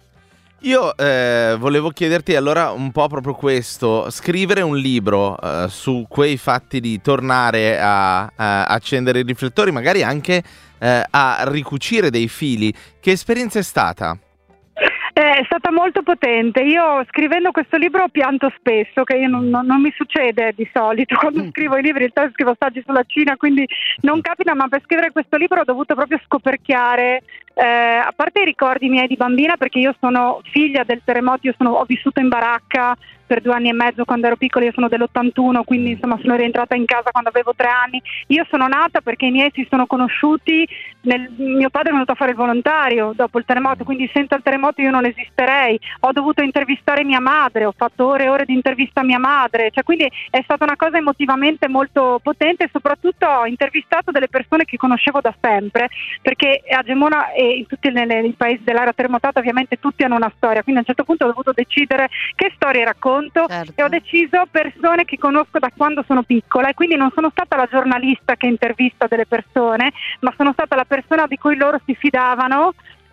Io eh, volevo chiederti allora un po' proprio questo: scrivere un libro eh, su quei fatti, di tornare a, a accendere i riflettori, magari anche eh, a ricucire dei fili. Che esperienza è stata? È stata molto potente. Io scrivendo questo libro pianto spesso, che io non, non, non mi succede di solito quando scrivo i libri, in realtà scrivo saggi sulla Cina, quindi non capita, ma per scrivere questo libro ho dovuto proprio scoperchiare, eh, a parte i ricordi miei di bambina, perché io sono figlia del terremoto, io sono, ho vissuto in baracca per due anni e mezzo quando ero piccola, io sono dell'ottantuno, quindi insomma sono rientrata in casa quando avevo tre anni. Io sono nata perché i miei si sono conosciuti, nel, mio padre è venuto a fare il volontario dopo il terremoto, quindi senza il terremoto io non esisterei. Ho dovuto intervistare mia madre, ho fatto ore e ore di intervista a mia madre, cioè quindi è stata una cosa emotivamente molto potente, e soprattutto ho intervistato delle persone che conoscevo da sempre, perché a Gemona e in tutti i paesi dell'area terremotata ovviamente tutti hanno una storia, quindi a un certo punto ho dovuto decidere che storie racconto. Certo. E ho deciso persone che conosco da quando sono piccola, e quindi non sono stata la giornalista che intervista delle persone, ma sono stata la persona di cui loro si fidavano,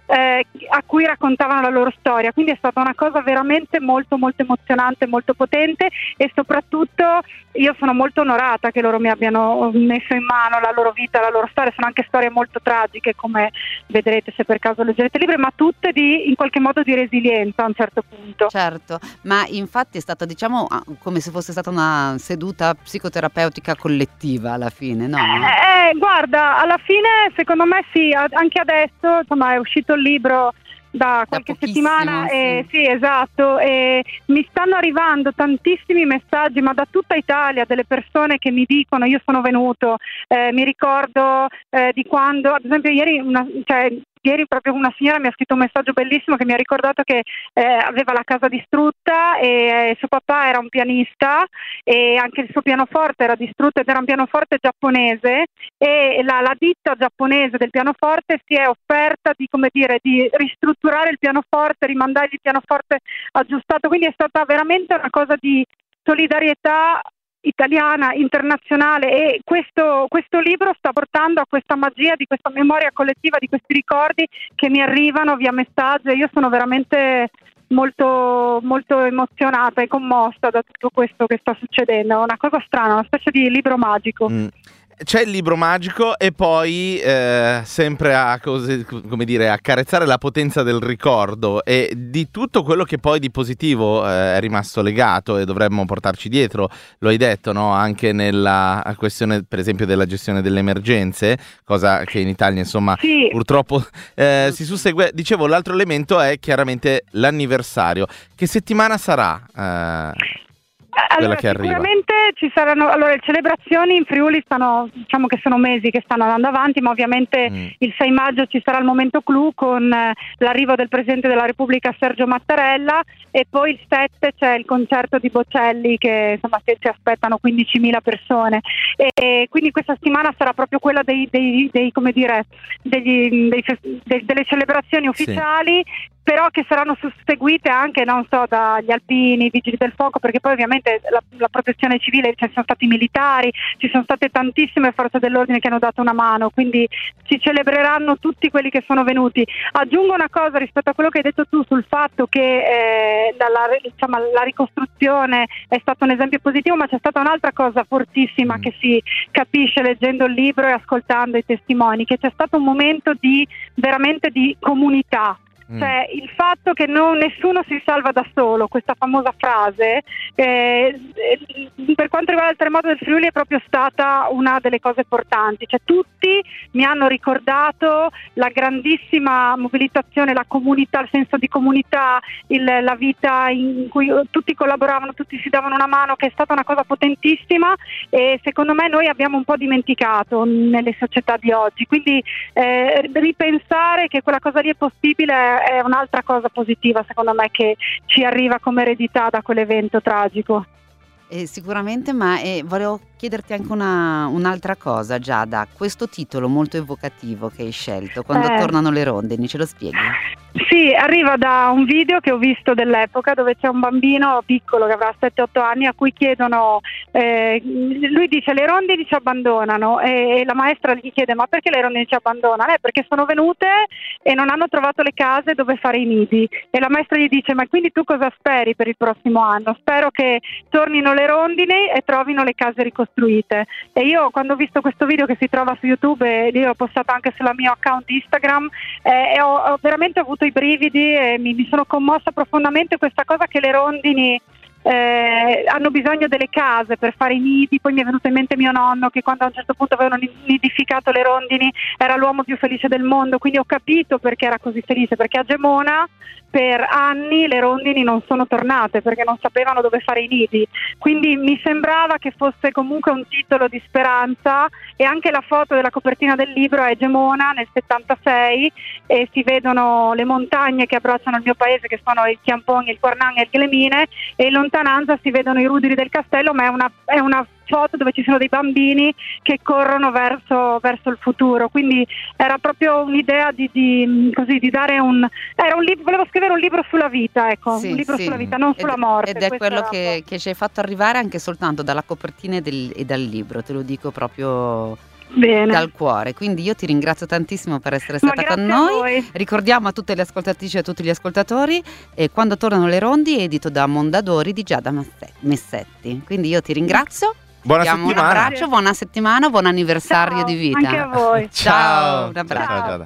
eh, a cui raccontavano la loro storia, quindi è stata una cosa veramente molto molto emozionante, molto potente, e soprattutto io sono molto onorata che loro mi abbiano messo in mano la loro vita, la loro storia. Sono anche storie molto tragiche, come vedrete se per caso leggerete il libro, ma tutte di in qualche modo di resilienza a un certo punto. Certo, ma infatti è stata, diciamo, ah, come se fosse stata una seduta psicoterapeutica collettiva alla fine, no? Eh, guarda, alla fine secondo me sì, a- anche adesso, insomma, è uscito il libro da qualche settimana, e, sì, esatto, e mi stanno arrivando tantissimi messaggi, ma da tutta Italia, delle persone che mi dicono: io sono venuto, eh, mi ricordo eh, di quando, ad esempio ieri una, cioè, Ieri proprio una signora mi ha scritto un messaggio bellissimo che mi ha ricordato che eh, aveva la casa distrutta e eh, suo papà era un pianista e anche il suo pianoforte era distrutto, ed era un pianoforte giapponese, e la, la ditta giapponese del pianoforte si è offerta di, come dire, di ristrutturare il pianoforte, rimandargli il pianoforte aggiustato, quindi è stata veramente una cosa di solidarietà italiana, internazionale, e questo, questo libro sta portando a questa magia di questa memoria collettiva, di questi ricordi che mi arrivano via messaggio, e io sono veramente molto, molto emozionata e commossa da tutto questo che sta succedendo. È una cosa strana, una specie di libro magico. Mm. C'è il libro magico e poi eh, sempre a, cose, come dire, accarezzare la potenza del ricordo e di tutto quello che poi di positivo eh, è rimasto legato e dovremmo portarci dietro, lo hai detto, no? Anche nella questione per esempio della gestione delle emergenze, cosa che in Italia insomma sì. purtroppo eh, si sussegue. Dicevo, l'altro elemento è chiaramente l'anniversario. Che settimana sarà? Eh... Allora, che arriva. Sicuramente ci saranno, allora, le celebrazioni in Friuli stanno, diciamo che sono mesi che stanno andando avanti, ma ovviamente mm. il sei maggio ci sarà il momento clou con eh, l'arrivo del Presidente della Repubblica Sergio Mattarella, e poi il sette c'è il concerto di Bocelli che insomma si, si aspettano quindicimila persone, e, e quindi questa settimana sarà proprio quella dei, dei, dei come dire, degli, dei, dei, delle celebrazioni ufficiali. Sì. Però che saranno susseguite anche, non so, dagli alpini, vigili del fuoco, perché poi ovviamente la, la protezione civile, ci sono stati militari, ci sono state tantissime forze dell'ordine che hanno dato una mano, quindi si celebreranno tutti quelli che sono venuti. Aggiungo una cosa rispetto a quello che hai detto tu sul fatto che eh, la, la, diciamo, la ricostruzione è stato un esempio positivo, ma c'è stata un'altra cosa fortissima mm. che si capisce leggendo il libro e ascoltando i testimoni, che c'è stato un momento di veramente di comunità. Cioè il fatto che non, nessuno si salva da solo, questa famosa frase, eh, per quanto riguarda il terremoto del Friuli è proprio stata una delle cose importanti. Cioè tutti mi hanno ricordato la grandissima mobilitazione, la comunità, il senso di comunità, il, la vita in cui tutti collaboravano, tutti si davano una mano, che è stata una cosa potentissima, e secondo me noi abbiamo un po' dimenticato nelle società di oggi. Quindi eh, ripensare che quella cosa lì è possibile è un'altra cosa positiva, secondo me, che ci arriva come eredità da quell'evento tragico. Eh, sicuramente, ma eh, volevo chiederti anche una, un'altra cosa, Giada. Questo titolo molto evocativo che hai scelto, Quando eh. tornano le rondini, ce lo spieghi? Sì, arriva da un video che ho visto dell'epoca, dove c'è un bambino piccolo che avrà sette otto anni a cui chiedono, eh, lui dice le rondini ci abbandonano, e, e la maestra gli chiede ma perché le rondini ci abbandonano? Eh, perché sono venute e non hanno trovato le case dove fare i nidi, e la maestra gli dice ma quindi tu cosa speri per il prossimo anno? Spero che tornino le rondini e trovino le case ricostruite. E io quando ho visto questo video, che si trova su YouTube e io l'ho postato anche sulla mio account Instagram, eh, e ho, ho veramente avuto i brividi e mi, mi sono commossa profondamente questa cosa che le rondini eh, hanno bisogno delle case per fare i nidi. Poi mi è venuto in mente mio nonno, che quando a un certo punto avevano nidificato le rondini era l'uomo più felice del mondo, quindi ho capito perché era così felice, perché a Gemona per anni le rondini non sono tornate perché non sapevano dove fare i nidi, quindi mi sembrava che fosse comunque un titolo di speranza. E anche la foto della copertina del libro è Gemona nel settantasei e si vedono le montagne che abbracciano il mio paese, che sono il Chiampong, il Quarnan e il Glemine, e in lontananza si vedono i ruderi del castello, ma è una, è una foto dove ci sono dei bambini che corrono verso, verso il futuro. Quindi era proprio un'idea di, di, così, di dare un, era un libro, volevo scrivere un libro sulla vita, ecco, Sì, un libro sì. sulla vita, non sulla ed, morte. Ed è Questo quello era che, che ci hai fatto arrivare anche soltanto dalla copertina e, del, e dal libro, te lo dico proprio Bene. dal cuore. Quindi io ti ringrazio tantissimo per essere Ma stata con grazie a noi. voi. Ricordiamo a tutte le ascoltatrici e a tutti gli ascoltatori eh, quando tornano le rondi, edito da Mondadori di Giada Masse- Messetti. Quindi io ti ringrazio. Buona Diamo settimana. Un abbraccio, buona settimana, buon anniversario Ciao, di vita. anche a voi. Ciao, un abbraccio. Ciao, Giada.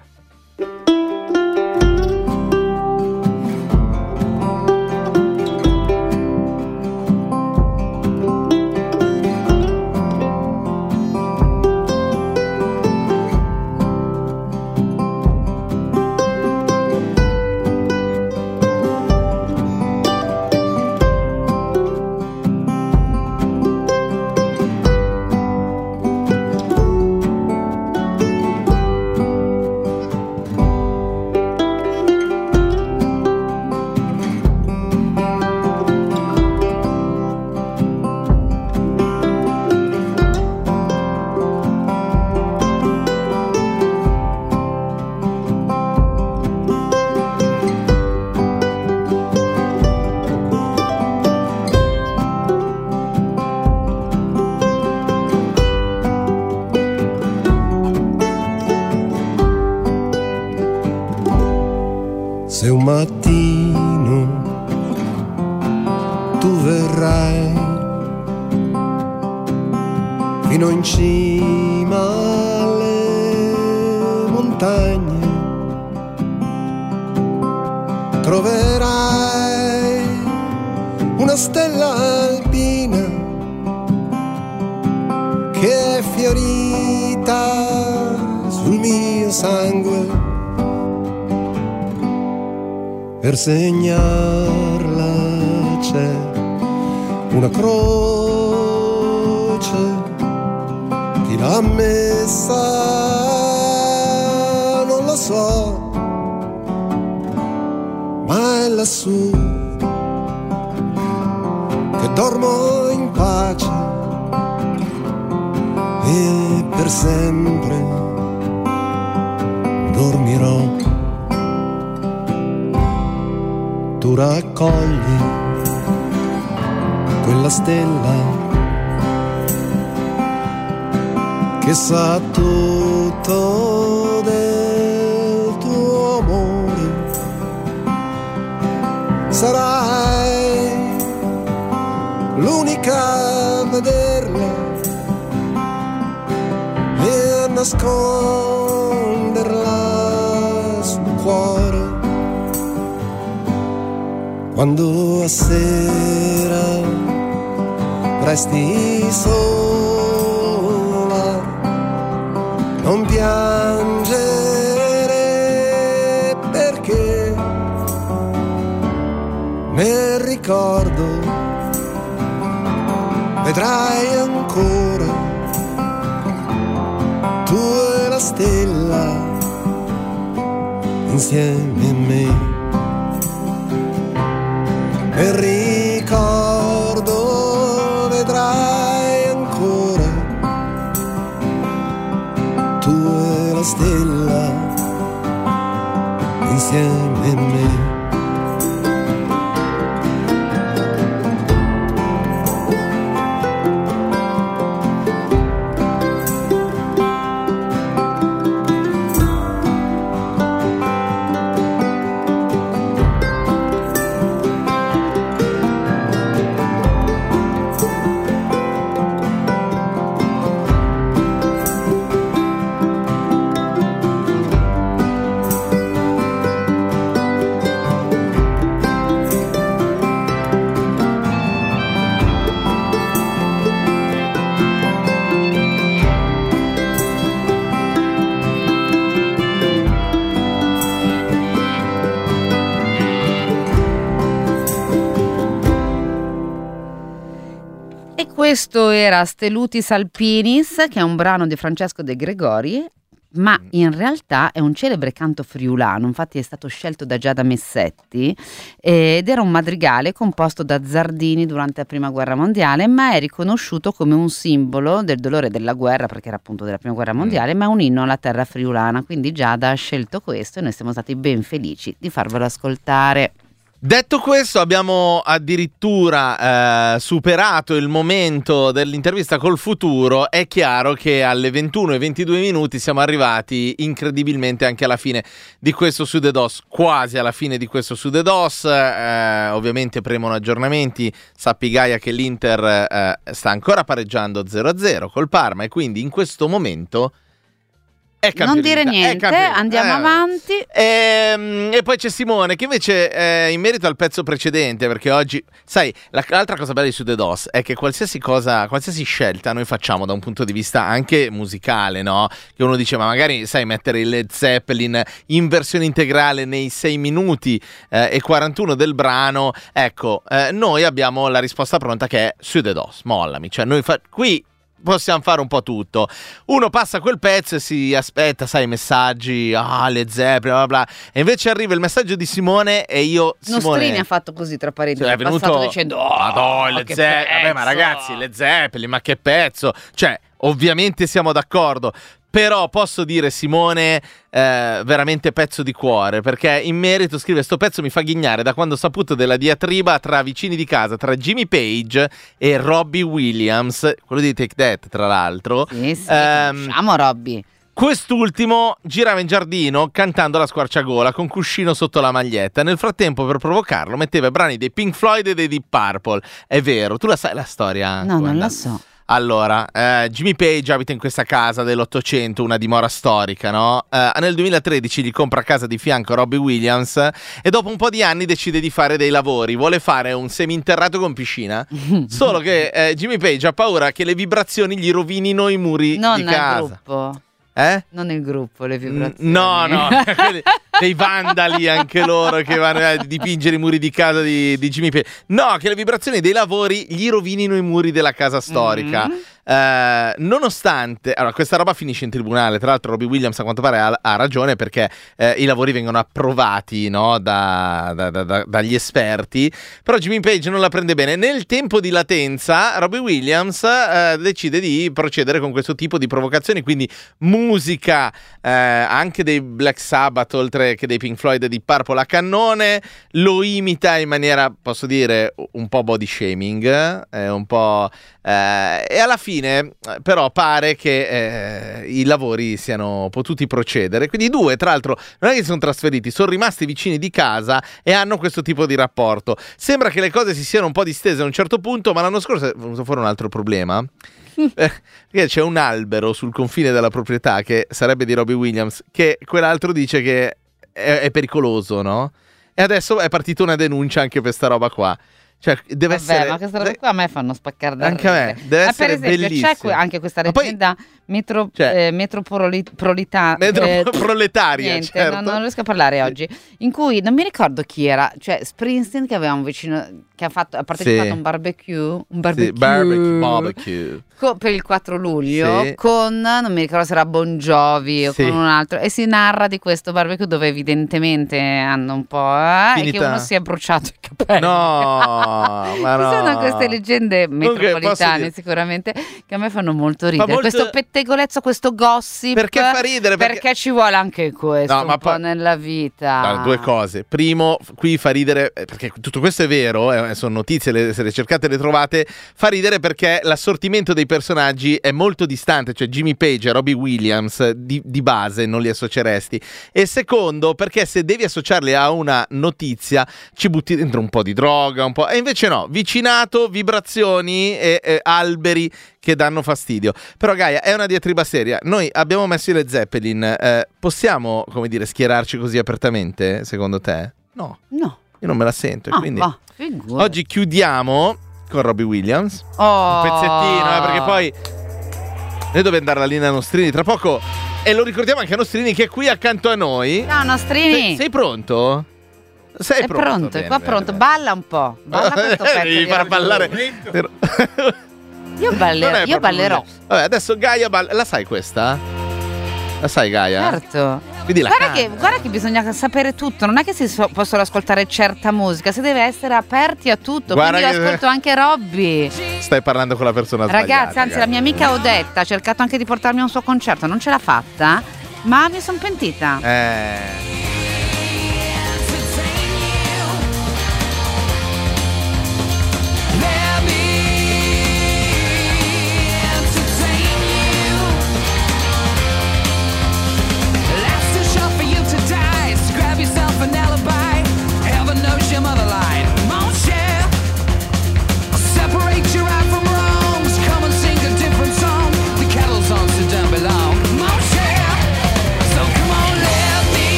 Se un mattino tu verrai fino in cima alle montagne, troverai una stella alpina che è fiorita sul mio sangue. Per segnarla c'è una croce, chi l'ha messa non lo so, ma è lassù che dormo in pace e per sempre dormirò. Tu raccogli quella stella che sa tutto del tuo amore. Sarai l'unica a vederla e a nasconderla sul cuore. Quando a sera resti sola, non piangere perché nel ricordo vedrai ancora tu e la stella insieme a me. Nel ricordo vedrai ancora tu e la stella insieme a me. Questo era Stelutis Alpinis, che è un brano di Francesco De Gregori, ma in realtà è un celebre canto friulano. Infatti è stato scelto da Giada Messetti ed era un madrigale composto da Zardini durante la Prima Guerra Mondiale, ma è riconosciuto come un simbolo del dolore della guerra, perché era appunto della Prima Guerra Mondiale, ma è un inno alla terra friulana. Quindi Giada ha scelto questo e noi siamo stati ben felici di farvelo ascoltare. Detto questo, abbiamo addirittura eh, superato il momento dell'intervista col futuro. È chiaro che alle ventuno e ventidue minuti siamo arrivati incredibilmente anche alla fine di questo Su The Dos, quasi alla fine di questo Su The Dos. Eh, ovviamente premono aggiornamenti. Sappi Gaia che l'Inter eh, sta ancora pareggiando zero a zero col Parma e quindi in questo momento è Non dire campionessa, è niente, campionessa. andiamo Eh, avanti. E, e poi c'è Simone che invece eh, in merito al pezzo precedente, perché oggi, sai, la- l'altra cosa bella di Su The Dos è che qualsiasi cosa, qualsiasi scelta noi facciamo da un punto di vista anche musicale, no? Che uno dice, ma magari sai mettere il Led Zeppelin in versione integrale nei sei minuti eh, e quarantuno del brano, ecco, eh, noi abbiamo la risposta pronta che è Su The Dos, mollami, cioè noi fa- qui possiamo fare un po' tutto. Uno passa quel pezzo e si aspetta, sai, messaggi, ah, le zeppe, bla bla bla. E invece arriva il messaggio di Simone e io, Simone... Nostrini ha fatto così, tra parentesi, Cioè, è è venuto passato dicendo oh, Madonna, le che Zeppelin. Vabbè, ma pezzo! ragazzi, le Zeppelin, ma che pezzo. Cioè, ovviamente siamo d'accordo. Però posso dire, Simone, eh, veramente pezzo di cuore, perché in merito scrive: sto pezzo mi fa ghignare da quando ho saputo della diatriba tra vicini di casa, tra Jimmy Page e Robbie Williams, quello di Take That, tra l'altro. Sì, sì, Ehm, conosciamo Robbie. Quest'ultimo girava in giardino cantando la squarciagola con cuscino sotto la maglietta. Nel frattempo, per provocarlo, metteva i brani dei Pink Floyd e dei Deep Purple. È vero, tu la sai la storia? No, non Guarda. lo so. Allora, eh, Jimmy Page abita in questa casa dell'Ottocento, una dimora storica, no? Eh, nel duemilatredici gli compra casa di fianco Robbie Williams e dopo un po' di anni decide di fare dei lavori. Vuole fare un seminterrato con piscina, solo che eh, Jimmy Page ha paura che le vibrazioni gli rovinino i muri Non di nel casa. gruppo. Eh? Non nel gruppo, le vibrazioni. No, no, quelli- dei vandali anche loro che vanno a dipingere i muri di casa di, di Jimmy Page. No, che le vibrazioni dei lavori gli rovinino i muri della casa storica. Mm-hmm. Eh, nonostante, allora, questa roba finisce in tribunale. Tra l'altro, Robbie Williams a quanto pare ha, ha ragione, perché eh, i lavori vengono approvati, no, da, da- da- da- dagli esperti. Però Jimmy Page non la prende bene. Nel tempo di latenza, Robbie Williams eh, decide di procedere con questo tipo di provocazioni. Quindi musica eh, anche dei Black Sabbath, oltre che dei Pink Floyd e di Purple a cannone. Lo imita in maniera, posso dire, un po' body shaming, eh, un po'. Eh, e alla fine eh, però pare che eh, i lavori siano potuti procedere, quindi i due tra l'altro non è che si sono trasferiti, sono rimasti vicini di casa e hanno questo tipo di rapporto. Sembra che le cose si siano un po' distese a un certo punto, ma l'anno scorso è venuto fuori un altro problema. Eh, perché c'è un albero sul confine della proprietà che sarebbe di Robbie Williams, che quell'altro dice che è, è pericoloso, no? E adesso è partita una denuncia anche per sta roba qua. Cioè, deve Vabbè, essere. ma queste robe qua a me fanno spaccare da Anche a me, ridere. deve Ma per essere esempio bellissimo. c'è que- anche questa Ma poi- leggenda metro, Cioè- eh, metropolitana Metro- eh, proletaria, niente, certo. non, non riesco a parlare oggi, in cui non mi ricordo chi era, cioè Springsteen che aveva un vicino che ha, fatto, ha partecipato Sì. a un barbecue, un barbecue, Sì, barbecue, barbecue. co- per il quattro luglio Sì. con, non mi ricordo se era Bon Jovi o Sì. con un altro, e si narra di questo barbecue dove evidentemente hanno un po' eh, e che Finita- uno si è bruciato i capelli. No, ma no. Ci sono queste leggende Comunque, posso metropolitane dire- sicuramente che a me fanno molto ridere. molto- Questo pettegolezzo, questo gossip. Perché fa ridere, perché- Perché ci vuole anche questo No, ma un po' poi- nella vita. Allora, due cose. Primo, qui fa ridere eh, perché tutto questo è vero, eh, sono notizie, le, se le cercate le trovate. Fa ridere perché l'assortimento dei personaggi è molto distante, cioè Jimmy Page e Robbie Williams di, di base non li associeresti. E secondo, perché se devi associarli a una notizia ci butti dentro un po' di droga, un po'. E invece no, vicinato, vibrazioni e, e alberi che danno fastidio. Però Gaia, è una diatriba seria. Noi abbiamo messo le Zeppelin, eh, possiamo, come dire, schierarci così apertamente, secondo te? No. No. Io non me la sento, e Ah, quindi va, figurati. oggi chiudiamo con Robbie Williams. Oh. Un pezzettino, eh, perché poi noi dobbiamo andare alla linea Nostrini tra poco. E lo ricordiamo anche a Nostrini che è qui accanto a noi. Ciao Nostrini. Sei, sei pronto? Sei è pronto? pronto, è Bene, qua bene, pronto. bene. Balla un po'. Balla questo pezzo Devi di far Robbie ballare. Williams. Io, balle- Non è io proprio ballerò. lui. Vabbè, adesso Gaia balla. La sai questa? La sai Gaia? Certo. Quindi la Guarda canta. che, guarda che bisogna sapere tutto, non è che si so- possono ascoltare certa musica, si deve essere aperti a tutto. Guarda Quindi io che- ascolto anche Robbie. Stai parlando con la persona sbagliata. Ragazzi, anzi, Gaia. la mia amica Odetta ha cercato anche di portarmi a un suo concerto, non ce l'ha fatta, ma mi sono pentita. Eh.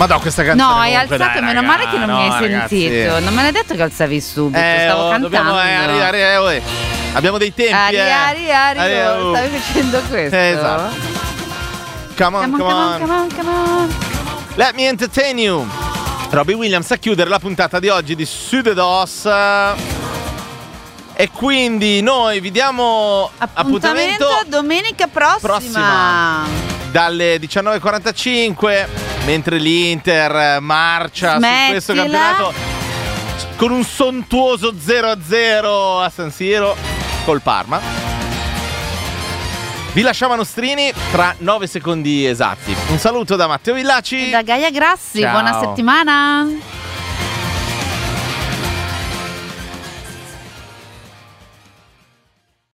Madonna, questa canzone No, hai comunque, alzato, dai, meno raga, male che non no, mi hai ragazzi. sentito. Non me l'hai detto che alzavi subito, Eh, stavo oh, cantando. dobbiamo, eh, arri- arri- eh, oh, eh. Abbiamo dei tempi, Ari, eh. ari, ari, Arri- oh, oh. stavi facendo questo? Eh, esatto. Come on, Come on, come on. come on, come on. Let me entertain you. Robbie Williams a chiudere la puntata di oggi di Sudedos. E quindi noi vi diamo Appuntamento, appuntamento domenica prossima. prossima. dalle diciannove e quarantacinque, mentre l'Inter marcia Smettila. su questo campionato con un sontuoso zero a zero a San Siro col Parma. Vi lasciamo a Nostrini tra nove secondi esatti. Un saluto da Matteo Villaci Da Gaia Grassi, Ciao. buona settimana.